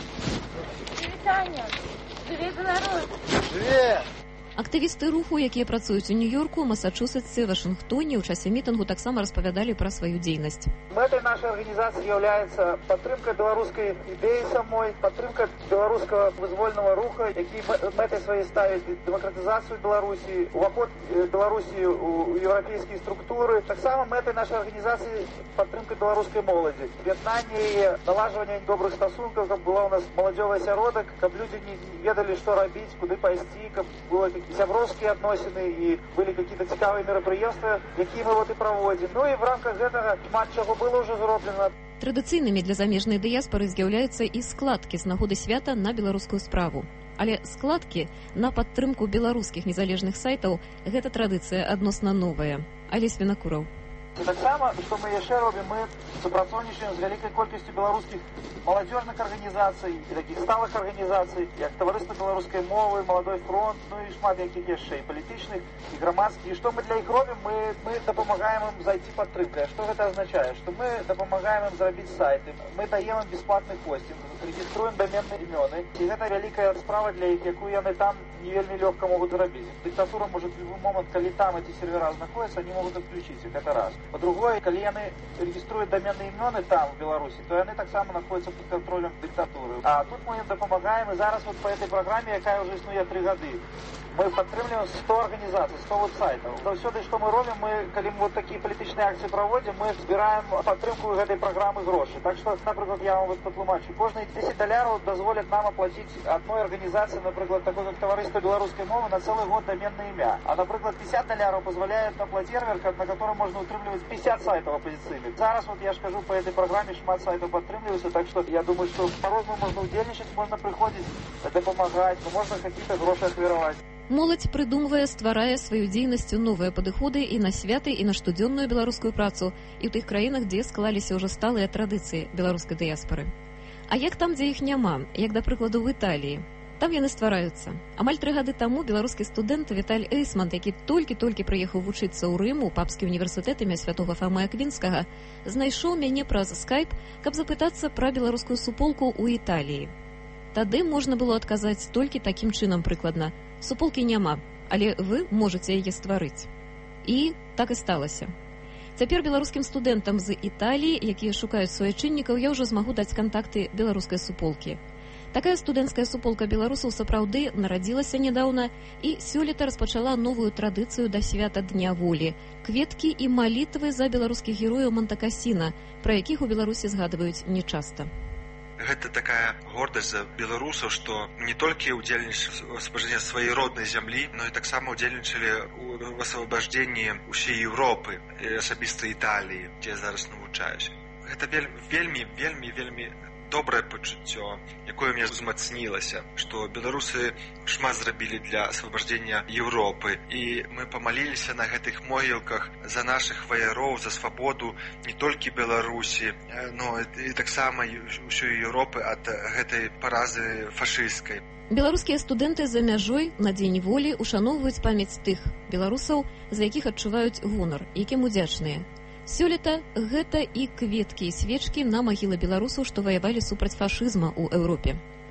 Speaker 4: Привитание! Живе Беларусь!
Speaker 3: Живе!
Speaker 1: Актывісты руху, якія працуюць у Нью-Йорку, Масачусетсе, Вашингтоне, у часе мітынгу таксама распавядалі пра сваю дзейнасць.
Speaker 3: Мэтай нашай арганізацыі являецца падтрымка беларускай ідэі самой, падтрымка беларускага вызвольнага руха, які мэтай сваёй ставіць дэмакратызацыю Беларусі, уваход Беларусі ў еўрапейскія структуры. Таксама мэтай нашай арганізацыі падтрымка беларускай моладзі, яднанне і налажванне добрых стасункаў, каб была у нас маладзёвы асяродак, каб людзі не ведалі, што рабіць, куды пайсці, каб было сяброўскія адносіны і былі какие-то цікавыя мерапрыемствы, якія мы вот і праводзім. Ну і в рамках гэтага шмат чаго было ўжо зроблена.
Speaker 1: Традыцыйнымі для замежнай дыяспары з'яўляюцца і складкі з нагоды свята на беларускую справу. Але складкі на падтрымку беларускіх незалежных сайтаў – гэта традыцыя адносна новая. Алесь Вінакураў.
Speaker 3: І таксама, што мы яшчэ робім, мы супрацоўнічаем з вялікай колькасцю беларускіх маладзёжных арганізацый і такіх сталых арганізацый, як таварыства беларускай мовы, Маладой фронт, ну і шмат якіх яшчэ і палітычных, і грамадскіх. І што мы для іх робім? Мы, мы дапамагаем ім зайти падтрымкай. Што гэта азначае? Што мы дапамагаем ім зрабіць сайты, мы даем ім бясплатны хостинг, рэгіструем даменныя імёны. І гэта вялікая справа для іх, якую яны там не вельмі лёгка могуць зрабіць. Дыктатура можа в любой момент, калі там эти сервера знаходзяцца, они могуць адключіць іх. Гэта раз. По-другое, калі яны рэгіструюць даменныя імёны там, в Беларусі, то яны таксама знаходзяцца под контролем дыктатуры. А тут мы им дапамагаем, и зараз вот по этой программе, якая уже існуе три гады, мы падтрымліваем сто организаций, сто вот сайтов. Заўсёды, што мы робім, мы, калі мы вот такие политичные акции проводим, мы збираем падтрымку гэтай программы гроши. Так что, например, я вам вот потлумачу, кожные десять долларов дозволят нам оплатить одной организации, например, такой как Товариство белорусской мовы, на целый год доменное имя. А, например, пятьдесят долларов позволяет оплатить сервер, на котором можно утримливать пятьдесят сайтов оппозиционных. Зараз вот я ж кажу, по этой программе шмат сайтов подтримливаются, так что я думаю, что по-разному можно удельничать, можно приходить, допомагать, но можно какие-то гроши ахвяровать.
Speaker 1: Моладзь прыдумвае, стварае сваю дзейнасцю новыя падыходы і на святы, і на штодзённую беларускую працу, і ў тых краінах, дзе склаліся ўжо сталыя традыцыі беларускай дыяспары. А як там, дзе іх няма, як, да прыкладу, в Італіі? Там яны ствараюцца. Амаль тры гады таму беларускі студэнт Віталь Эйсман, які толькі-толькі прыехаў вучыцца ў Рым у папскі універсітэт імя святога Фамы Аквінскага, знайшоў мяне праз скайп, каб запытацца пра беларускую суполку ў Італіі. Тады можна было адказаць толькі такім чынам прыкладна. Суполкі няма, але вы можаце яе стварыць. І так і сталася. Цяпер беларускім студэнтам з Італіі, якія шукаюць суайчыннікаў, я ўжо змагу даць кантакты беларускай суполкі. Такая студэнцкая суполка беларусаў сапраўды нарадзілася нядаўна і сёлета распачала новую традыцыю да свята Дня волі – кветкі і малітвы за беларускіх герояў Монте-Кассіна, пра якіх у Беларусі згадваюць нечаста.
Speaker 23: Гэта такая гордасць за беларусаў, што не толькі ўдзельнічалі ў асвабаждэнні сваёй роднай зямлі, но і таксама ўдзельнічалі ў асвабаждэнні ўсей Еўропы, асабіста Італіі, дзе я зараз навучаюся. Гэта вельмі, вельмі, вельмі, вельмі добрае пачуццё, якое мне ўзмацнілася, што беларусы шмат зрабілі для асвабаждэння Еўропы, і мы памаліліся на гэтых могілках за нашых ваяроў, за свабоду не толькі Беларусі, но і таксама ўсёй Еўропы ад гэтай паразы фашысцкай.
Speaker 1: Беларускія студэнты за мяжой на Дзень волі ушаноўваюць памяць тых беларусаў, за якіх адчуваюць гонар, якім удзячныя. Сёлета гэта і кветкі і свечкі на магілы беларусаў, што ваявалі супраць фашызма ў Еўропе.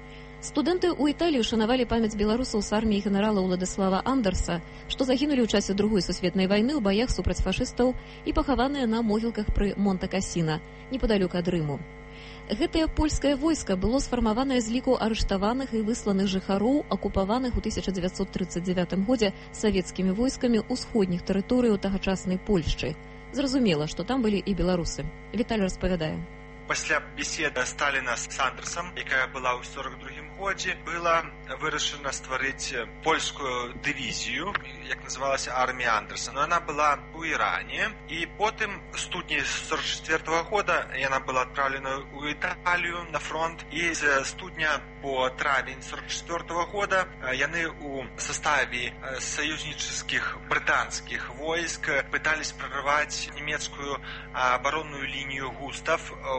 Speaker 1: Студэнты ў Італіі шанавалі памяць беларусаў з арміі генерала Уладыслава Андерса, што загінулі ў часе Другой сусветнай вайны ў баях супраць фашыстаў і пахаваныя на могілках пры Монте-Кассіна, непадалёк ад Рыму. Гэтае польскае войска было сфармаванае з ліку арыштаваных і высланых жыхароў, акупаваных у тысяча дзевяцьсот трыццаць дзявятым годзе савецкімі войскамі ўсходніх тэрыторыяў тагачаснай Польшчы. Зразумела, што там былі і беларусы. Віталь распавядае.
Speaker 23: Пасля беседы Сталіна з Андерсам, якая была ў сорок другім годзе, была вырашана стварыць польскую дывізію, як называлася армія Андерса. Но яна была ў Іране, і потым в студні сорок четвёртого года яна была адпраўлена ў Італію на фронт, і з студня по травень сорок четвёртого года яны ў составе союзнических британских войск пытались прорывать немецкую оборонную линию Густав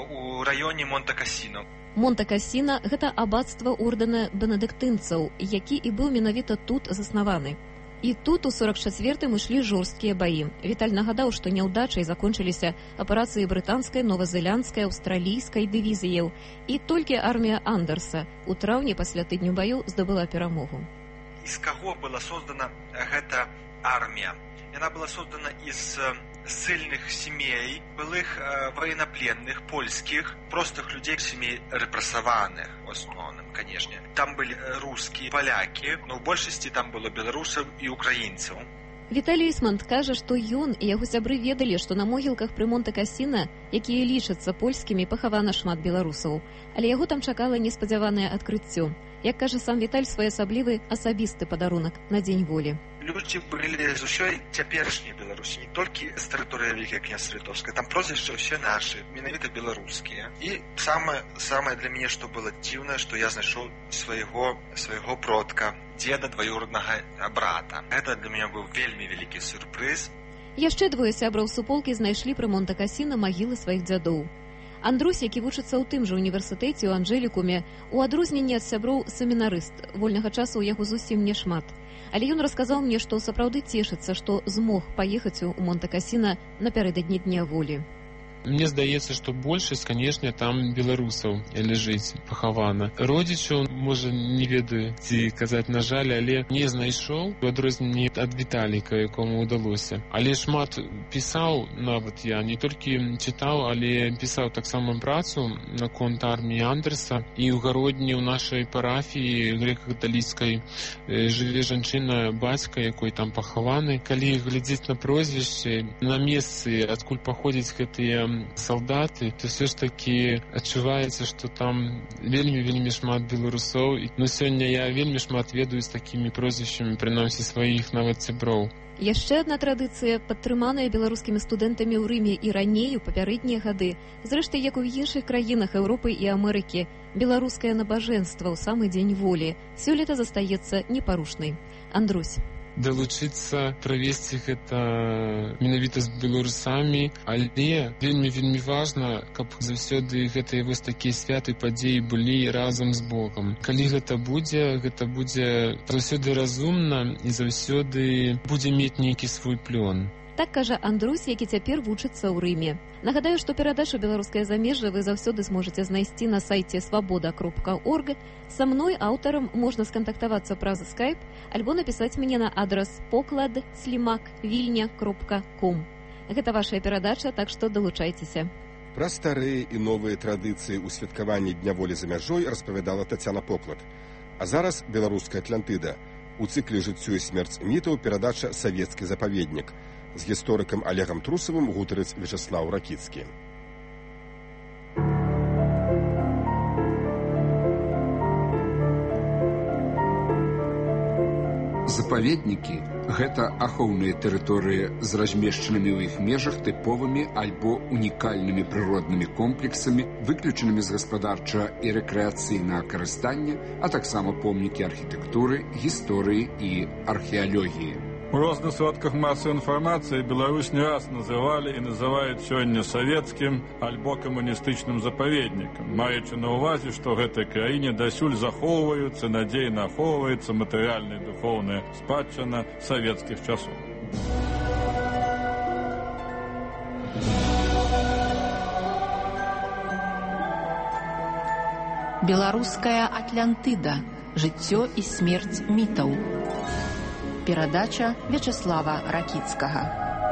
Speaker 23: у районе Монте-Кассино.
Speaker 1: Монте-Кассіна – гэта аббатства ордэна бенедыктынцаў, які і быў менавіта тут заснаваны. І тут у сорок чацвёртым ішлі жорсткія баі. Віталь нагадаў, што няўдачай закончыліся аперацыі брытанскай, новазеландскай, аўстралійскай дывізіяў, і толькі армія Андерса у траўні пасля тыдню баю здабыла перамогу.
Speaker 23: Из каго была создана гэта армія? Яна была создана из ссыльных семей, былых э, военнопленных, польских, простых людей, семей репрессованных в основном, конечно. Там были русские, поляки, но в большасці там было белорусов и украинцев.
Speaker 1: Віталій Ісмант кажа, што ён і яго сябры ведалі, што на могілках пры Монте-Кассіна, якія лічацца польскімі, пахавана шмат беларусаў. Але яго там чакала неспадзяванае адкрыццё. Як кажа сам Віталь, своеасаблівы асабісты падарунак на Дзень волі.
Speaker 23: Людзі былі з усёй цяперашняй Беларусі, не толькі з тэрыторыі Вялікай княства Літоўскай. Там прозвішчы ўсе нашы, менавіта беларускія. І самае, самае для мяне, што было дзіўнае, што я знайшоў свайго, свайго продка, дзеда дваюроднага брата. Гэта для мяне быў вельмі вялікі сюрпрыз.
Speaker 1: Яшчэ двое сябраў суполкі знайшлі пры Монте-Кассіна магілы сваіх дзядоў. Андрусь, які вучыцца ў тым жа універсітэце ў Анжэлікуме, у адрозненне ад сяброў семінарыст. Вольнага часу ў яго зусім няшмат. Але ён расказаў мне, што сапраўды цешыцца, што змог паехаць у Монте-Кассіна напярэдадні Дня волі.
Speaker 5: Мне здаецца, што большасць, канешне, там беларусаў ляжыць пахавана. Родзічаў, можа, не ведаю, ці казаць на жаль, але не знайшоў, у адрозненні ад Віталіка, якому ўдалося. Але шмат пісаў, нават я не толькі чытаў, але пісаў таксама працу наконт арміі Андерса. І ў гародні ў нашай парафіі грэка-каталіцкай жыве жанчына, бацька, якой там пахаваны. Калі глядзець на прозвішчы, на месцы, адкуль паходзяць гэтыя салдаты, то все ж таки адчуваецца, што там вельмі-вельмі шмат беларусоў. Ну сёння я вельмі шмат ведаю з такімі прозвішчамі, прынамсі сваіх нават сяброў.
Speaker 1: Яшчэ адна традыцыя, падтрыманая беларускімі студэнтамі ў Рыме і раней у папярэднія гады, зрэшты, як у іншых краінах Еўропы і Амерыкі, беларускае набажэнства ў самы Дзень волі сёлета застаецца непарушнай. Андрусь.
Speaker 5: Далучыцца, правесці гэта менавіта з беларусамі, але вельмі-вельмі важна, каб заўсёды гэтыя вось такія святы падзеі былі разам з Богам. Калі гэта будзе, гэта будзе заўсёды разумна і заўсёды будзе мець нейкі свой плён.
Speaker 1: Так кажа Андрусь, які цяпер вучыцца ў Рыме. Нагадаю, што перадачу «Беларускае замежжа» вы заўсёды зможаце знайсці на сайце свабода кропка орг. Са мной, аўтарам, можна скантактавацца праз скайп альбо напісаць мне на адрас поклад слімак вільня кропка ком. Гэта вашая перадача, так што далучайцеся.
Speaker 2: Пра старыя і новыя традыцыі ў святкаванні Дня волі за мяжой распавядала Тацяна Поклад. А зараз беларуская Атлантыда. У цыкле «Жыццё і смерць мітаў» перадача «Савецкі запаведнік». З гісторыкам Олегам Трусавым гутарыць Вячаслаў Ракіцкі.
Speaker 9: Запаведнікі – гэта ахоўныя тэрыторыі з размешчанымі ў іх межах тыповымі альбо унікальнымі прыроднымі комплексамі, выключанымі з гаспадарчага і рэкрэацыйнага карыстання, а таксама помнікі архітэктуры, гісторыі і археалогіі.
Speaker 10: У розных сродках масавай інфармацыі Беларусь не раз называлі і называюць сёння савецкім альбо камуністычным запаведнікам, маючы на ўвазе, што гэтай краіне дасюль захоўваюцца, надзейна ахоўваецца матэрыяльная і духоўная спадчына савецкіх часоў.
Speaker 7: Беларуская Атлантыда. Жыццё і смерць мітаў. Перадача Вячеслава Ракіцкага.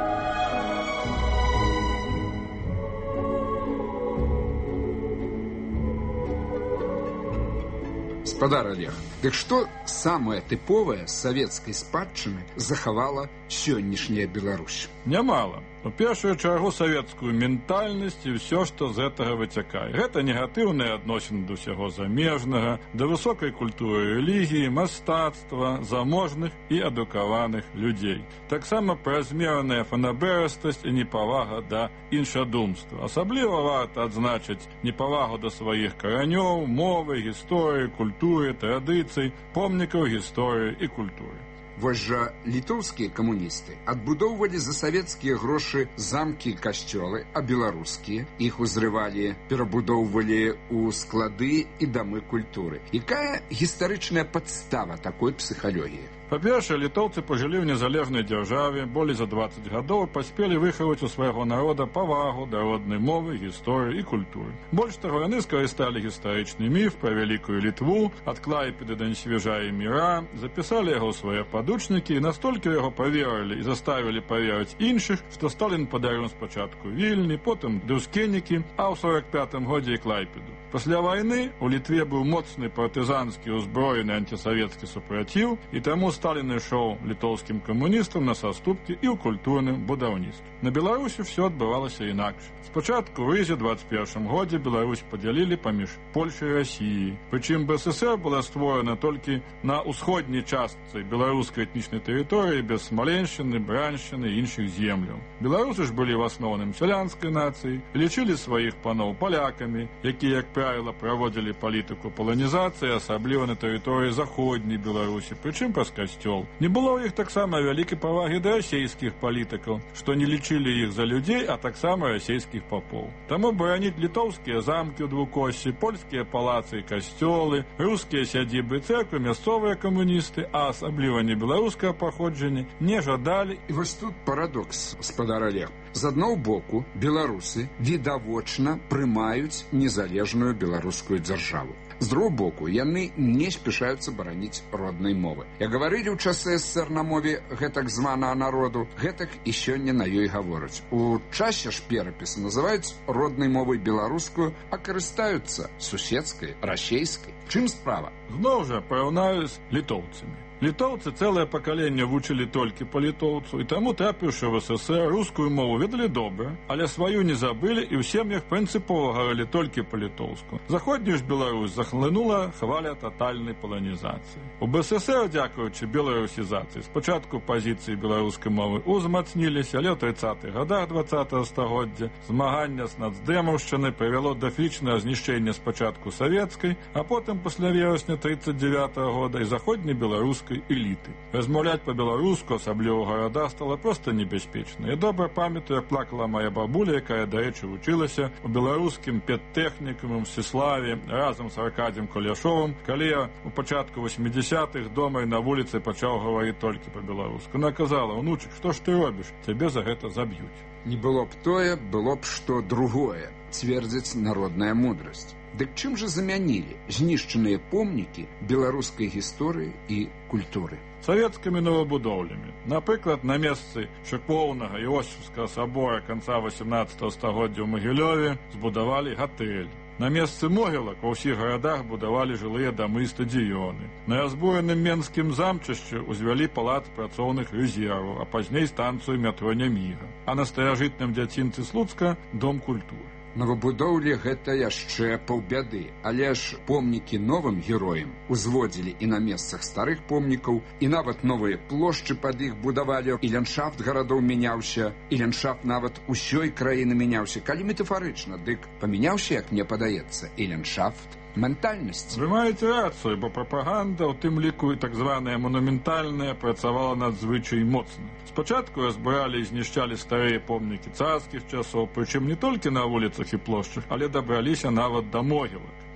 Speaker 9: Гаспадар Олег, дык што самае тыповае з савецкай спадчыны захавала сённяшняя Беларусь?
Speaker 10: Нямала. У першую чаргу савецкую ментальнасць і ўсё, што з гэтага выцякае. Гэта негатыўныя адносіны да ўсяго замежнага, да высокай культуры рэлігіі, мастацтва, заможных і адукаваных людзей. Таксама празмераная фанабэрастасць і непавага да іншадумства. Асабліва варта адзначыць непавагу да сваіх каранёў, мовы, гісторыі, культуры, традыцый, помнікаў гісторыі і культуры.
Speaker 9: Вось жа літоўскія камуністы адбудоўвалі за савецкія грошы замкі і касцёлы, а беларускія іх узрывалі, перабудоўвалі ў склады і дамы культуры. Якая гістарычная падстава такой псіхалогіі?
Speaker 10: Па-першае, літоўцы пажылі ў незалежнай дзяржаве болей за дваццаць гадоў і паспелі выхаваць у свайго народа павагу да роднай мовы, гісторыі і культуры. Больш таго, яны скарысталі гістарычны міф пра вялікую Літву, ад Клайпеды да Несвіжа і Міра, запісалі яго ў свае падручнікі і настолькі яго паверылі і заставілі паверыць іншых, што Сталін падарыў спачатку Вільні, потым Дыўскенікі, а ў сорак пятым годзе і Клайпеду. Пасля вайны у Літве быў моцны партызанскі ўзброены антисавецкі супраціў, і таму Сталін ішоў літоўскім камуністам на саступкі і ў культурным будаўніцтве. На Беларусі ўсё адбывалася інакш. Спачатку ў рызе дваццаць першым годзе Беларусь падзялілі паміж Польшай і Расіяй. Прычым БССР была створана толькі на ўсходняй частцы беларускай этнічнай тэрыторыі без Смаленшчыны, Браншчыны і іншых земляў. Беларусы ж былі в асноўным сялянскай нацыяй, лічылі сваіх паноў палякамі, якія, як правіла, праводзілі палітыку паланізацыі, асабліва на тэрыторыі заходняй Беларусі, прычым праз касцёл. Не было ў іх таксама вялікай павагі да расейскіх палітыкаў, што не лічылі іх за людзей, а таксама расейскіх папоў. Таму бараніць літоўскія замкі ў двукоссі, польскія палацы і касцёлы, рускія сядзібы і цэрквы мясцовыя камуністы, а асабліва не беларускага паходжання, не жадалі.
Speaker 9: І вось тут парадокс, гаспадар Олег. З аднаго боку, беларусы відавочна прымаюць незалежную беларускую дзяржаву. З другого боку, яны не спяшаюцца бараніць роднай мовы. Як гаварылі ў часы СССР на мове гэтак званага народу, гэтак і сёння на ёй гавораць. У часе ж перапісу называюць роднай мовай беларускую, а карыстаюцца суседскай, расейскай. Чым справа?
Speaker 10: Зноў жа параўнаю з літоўцамі. Літоўцы цэлае пакаленне вучылі толькі па-літоўцу, і таму, трапіўшы в СССР, рускую мову ведалі добра, але сваю не забылі і ў сем'ях прынцыпова гаварылі толькі па-літоўску. Заходнюю ж Беларусь захлынула хваля татальнай паланізацыі. У БССР, дзякуючы беларусізацыі, спачатку пазіцыі беларускай мовы узмацніліся, але ў трыццатых гадах дваццатага стагоддзя змагання з нацдэмаўшчынай прывяло да фізічнага знішчэння спачатку савецкай, а потым пасля верасня трыццаць дзявятага года і заходняй беларускай эліты. Размаўляць па-беларуску, асабліва ў гарадах, стала проста небяспечна. Я добра памятаю, як плакала моя бабуля, якая, дарэчы, вучылася у беларускім педтэхнікуме ў Сіславе разам з Аркадзем Куляшовым, калі я у пачатку восьмідзясятых дома і на вуліцы пачаў гаварыць толькі па-беларуску. Она казала: «Унучык, што ж ты робіш? Цябе за гэта заб'юць».
Speaker 9: Не было б тое, было б што другое, цвердзіць народная мудрасць. Дык чым жа замянілі знішчаныя помнікі беларускай гісторыі і культуры?
Speaker 10: Савецкімі новабудоўлямі. Напрыклад, на месцы шыкоўнага Іосіфскага сабора канца васямнаццатага стагоддзя ў Магілёве збудавалі гатэль. На месцы могілак ва ўсіх гарадах будавалі жылыя дамы і стадыёны. На разбураным менскім замчышчы ўзвялі палац працоўных рэзерваў, а пазней станцыю метро Няміга. А на старажытным дзяцінцы Слуцка дом культуры.
Speaker 9: Новабудоўлі гэта яшчэ паўбяды, але ж помнікі новым героям узводзілі і на месцах старых помнікаў, і нават новыя плошчы пад іх будавалі, і ландшафт гарадоў мяняўся, і ландшафт нават усёй краіны мяняўся. Калі метафарычна, дык памяняўся, як мне падаецца, і ландшафт, ментальнасць.
Speaker 10: Вы маеце рацыю, бо прапаганда, у тым ліку і так званая манументальная, працавала надзвычай моцна. Спачатку разбуралі і знішчалі старыя помнікі царскіх часоў, прычым не толькі на вуліцах і плошчах, але дабраліся нават да могілак.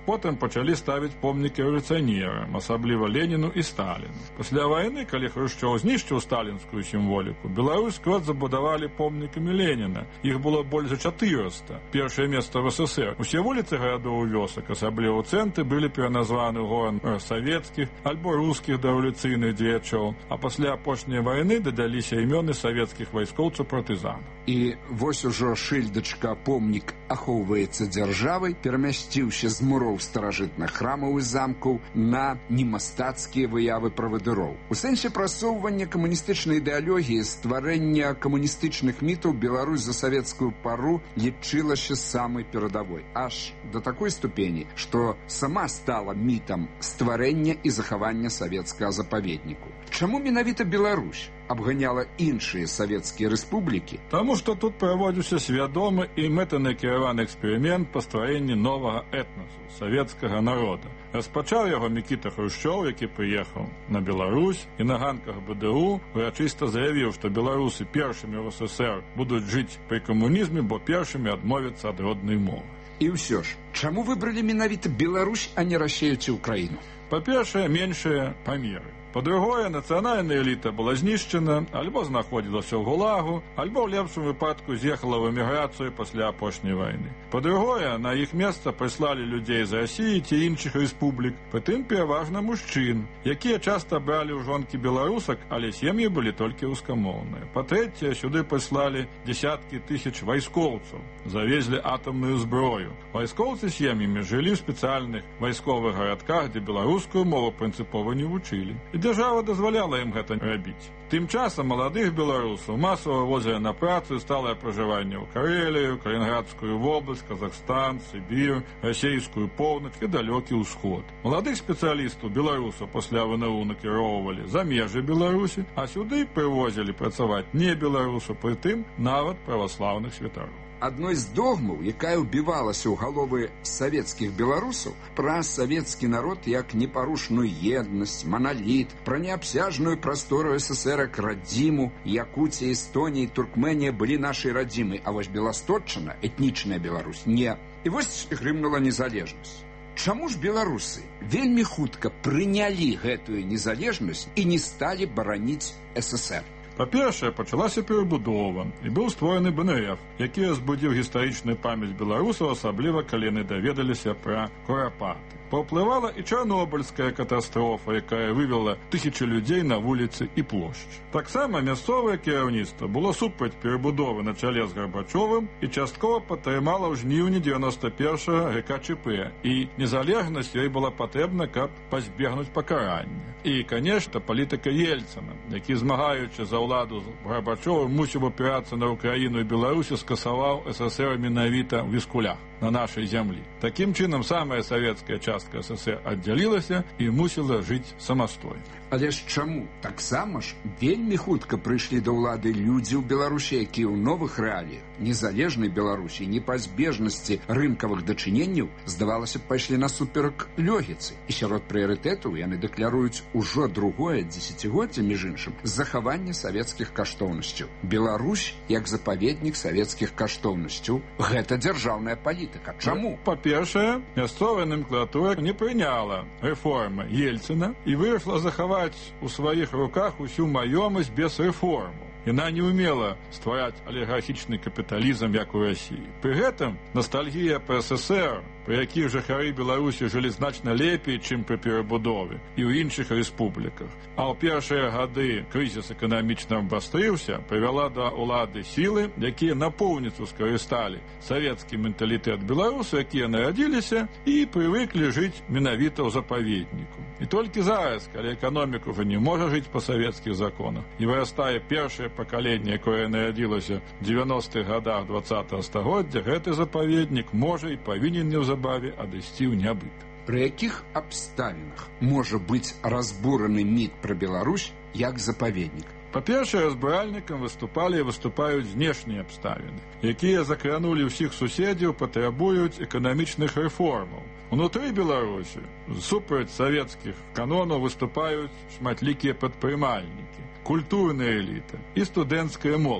Speaker 10: потым пачалі ставіць помнікі рэвалюцыянерам, асабліва Леніну і Сталіну. Пасля вайны, калі Хрушчоў знішчыў сталінскую сімволіку, Беларусь скрозь забудавалі помнікамі Леніна. Іх было больш за чатырыста. Першае месца в СССР. Усе вуліцы гарадоў і вёсак, асабліва ў цэнтры, былі пераназваны ў горад савецкіх альбо рускіх дэвалюцыйных дзеячоў, а пасля апошняй вайны дадаліся імёны савецкіх вайскоўцаў-партызанаў.
Speaker 9: І вось ужо шыльдачка помнік ахоўваецца дзяржавай, перамясціўся з муроў старажытных храмаў і замкаў на немастацкія выявы правадыроў. У сэнсе прасоўвання камуністычнай ідэалогіі, стварэння камуністычных мітаў Беларусь за савецкую пару лічылася самай перадавой, аж да такой ступені, што сама стала мітам стварэння і захавання савецкага запаведніку. Чаму менавіта Беларусь абганяла іншыя савецкія рэспублікі?
Speaker 10: Таму што тут праводзіўся свядомы і мэтанакіраваны эксперымент па стварэнні новага этнасу, савецкага народа. Распачаў яго Мікіта Хрушчоў, які прыехаў на Беларусь і на ганках БДУ урачыста заявіў, што беларусы першымі ў СССР будуць жыць пры камунізме, бо першымі адмовяцца ад роднай мовы.
Speaker 9: І ўсё ж, чаму выбралі менавіта Беларусь, а не Расію ці Украіну?
Speaker 10: Па-першае, меншыя памеры. Па-другое, нацыянальная эліта была знішчана, альбо знаходзілася ў гулагу, альбо ў лепшым выпадку з'ехала ў эміграцыю пасля апошняй вайны. Па-другое, на іх месца прыслалі людзей з Расіі ці іншых рэспублік, прытым пераважна мужчын, якія часта бралі ў жонкі беларусак, але сем'і былі толькі рускамоўныя. Па-трэцяе, сюды прыслалі дзесяткі тысяч вайскоўцаў, завезлі атамную зброю. Вайскоўцы сем'ямі жылі ў спецыяльных вайсковых гарадках, дзе беларускую мову прынцыпова не вучылі. І дзяржава дазваляла ім гэта рабіць. Тым часам маладых беларусаў масава возілі на працу і сталае пражыванне ў Карэлію, Калінінградскую вобласць, Казахстан, Сібір, расійскую поўнач і далёкі ўсход. Маладых спецыялістаў беларусаў пасля ВНУ накіроўвалі за межы Беларусі, а сюды прывозілі працаваць не беларусаў, прытым нават праваслаўных святароў.
Speaker 9: Адной з догмаў, якая ўбівалася ў галовы савецкіх беларусаў, пра савецкі народ як непарушную еднасць, маналіт, пра неабсяжную прастору СССР як радзіму, Якуція, Эстонія і Туркменія былі нашай радзімай, а вось Беласточчына, этнічная Беларусь, не. І вось грымнула незалежнасць. Чаму ж беларусы вельмі хутка прынялі гэтую незалежнасць і не сталі бараніць СССР?
Speaker 10: Па-першае, пачалася перабудова, і быў створаны БНР, які разбудзіў гістарычную памяць беларусаў, асабліва калі яны даведаліся пра Курапаты. Паўплывала і чарнобыльская катастрофа, якая вывела тысячы людзей на вуліцы і плошчы. Таксама мясцовае кіраўніцтва было супраць перабудовы на чале з Гарбачовым і часткова падтрымала ў жніўні дзевяноста першага ГКЧП, і незалежнасць ёй была патрэбна, каб пазбегнуць пакарання. І, канешне, палітыка Ельцына, які, змагаючы за ўладу з Гарбачовым, мусіў апірацца на Украіну і Беларусі, скасаваў СССР менавіта ў Віскулях, на нашай зямлі. Такім чынам, самая савецкая частка СССР аддзялілася і мусіла жыць самастойна.
Speaker 9: Але ж чаму? Таксама ж вельмі хутка прыйшлі да ўлады людзі ў Беларусі, якія ў новых рэаліях незалежнай Беларусі, непазбежнасці рынкавых дачыненняў, здавалася б, пайшлі насуперак лёгіцы. І сярод прыярытэтаў яны дэкляруюць ужо другое дзесяцігоддзе, між іншым, захаванне савецкіх каштоўнасцяў. Беларусь, як запаведнік савецкіх каштоўнасцяў, гэта дзяржаўная палітыка. Чаму?
Speaker 10: Па-першае, мясцовая номенклатура не прыняла рэформы Ельцына і вырашыла захаваць у сваіх руках усю маёмасць без рэформу. Яна не умела ствараць алігархічны капіталізм, як у Расіі. Пры гэтым ностальгія па СССР, пры якіх жыхары Беларусі жылі значна лепей, чым пры перабудове, і ў іншых рэспубліках. А ў першыя гады крызіс эканамічна абвастрыўся, прывяла да ўлады сілы, якія напоўніцу скарысталі савецкі менталітэт беларусаў, якія нарадзіліся і прывыклі жыць менавіта ў запаведніку. І толькі зараз, калі эканоміка ўжо не можа жыць па савецкіх законах, і вырастае першае пакаленне, якое нарадзілася ў дзевяностых гадах дваццатага стагоддзя, гэты запаведнік можа і павінен неўзабаве адысці ў нябыт.
Speaker 9: Пры якіх абставінах можа быць разбураны міт пра Беларусь як запаведнік?
Speaker 10: Па-першае, разбуральнікам выступалі і выступаюць знешнія абставіны, якія закранулі ўсіх суседзяў, патрабуюць эканамічных рэформаў. Унутры Беларусі супраць савецкіх канонаў выступаюць шматлікія прадпрымальнікі, культурная эліта і студэнцкая моладзь.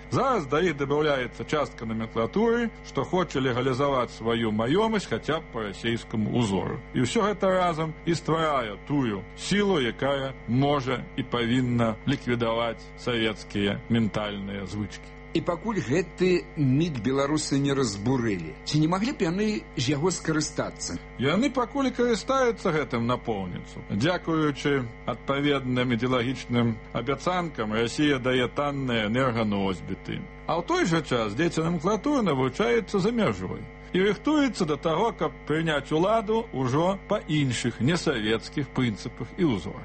Speaker 10: Зараз да іх дабаўляецца частка номенклатуры, што хоча легалізаваць сваю маёмасць хаця б па расійскаму узору. І ўсё гэта разам і стварае тую сілу, якая можа і павінна ліквідаваць савецкія ментальныя звычкі.
Speaker 9: І пакуль гэты міт беларусы не разбурылі, ці не маглі б яны з яго скарыстацца?
Speaker 10: Яны пакуль карыстаюцца гэтым напоўніцу. Дзякуючы адпаведным ідэалагічным абяцанкам, Расія дае танныя энерганосьбіты. А ў той жа час дзеці номенклатуры навучаюцца за мяжой і рыхтуецца да таго, каб прыняць уладу ўжо па іншых несавецкіх прынцыпах і ўзорах.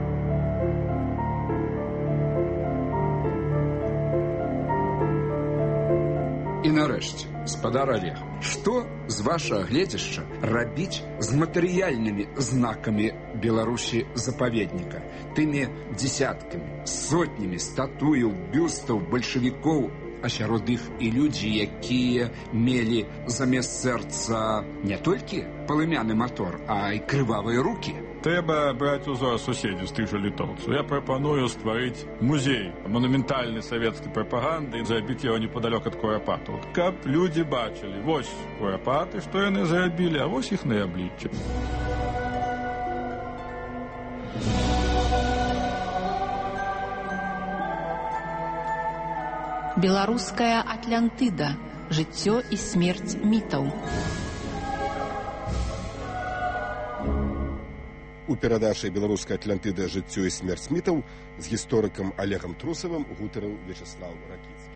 Speaker 9: І нарэшце, спадар Олег, што з вашага гледзяшча рабіць з матэрыяльнымі знакамі Беларусі запаведніка, тымі дзесяткамі, сотнямі статуяў, бюстаў, бальшавікоў, а сярод іх і людзі, якія мелі замест сэрца не толькі палымяны матор, а і крывавыя рукі?
Speaker 10: Трэба браць узор суседзяў з тых жа літоўцаў. Я прапаную стварыць музей манументальнай савецкай прапаганды і зрабіць яго непадалёк ад курапатаў, каб людзі бачылі, вось курапаты, што яны зрабілі, а вось іхныя абліччы.
Speaker 7: Беларуская Атлантыда. Жыццё і смерць мітаў.
Speaker 2: У перадачы «Беларуская Атлантыда. Жыццё і смерць мітаў» з гісторыкам Олегам Трусавым гутарыў Вячеслав Ракіц.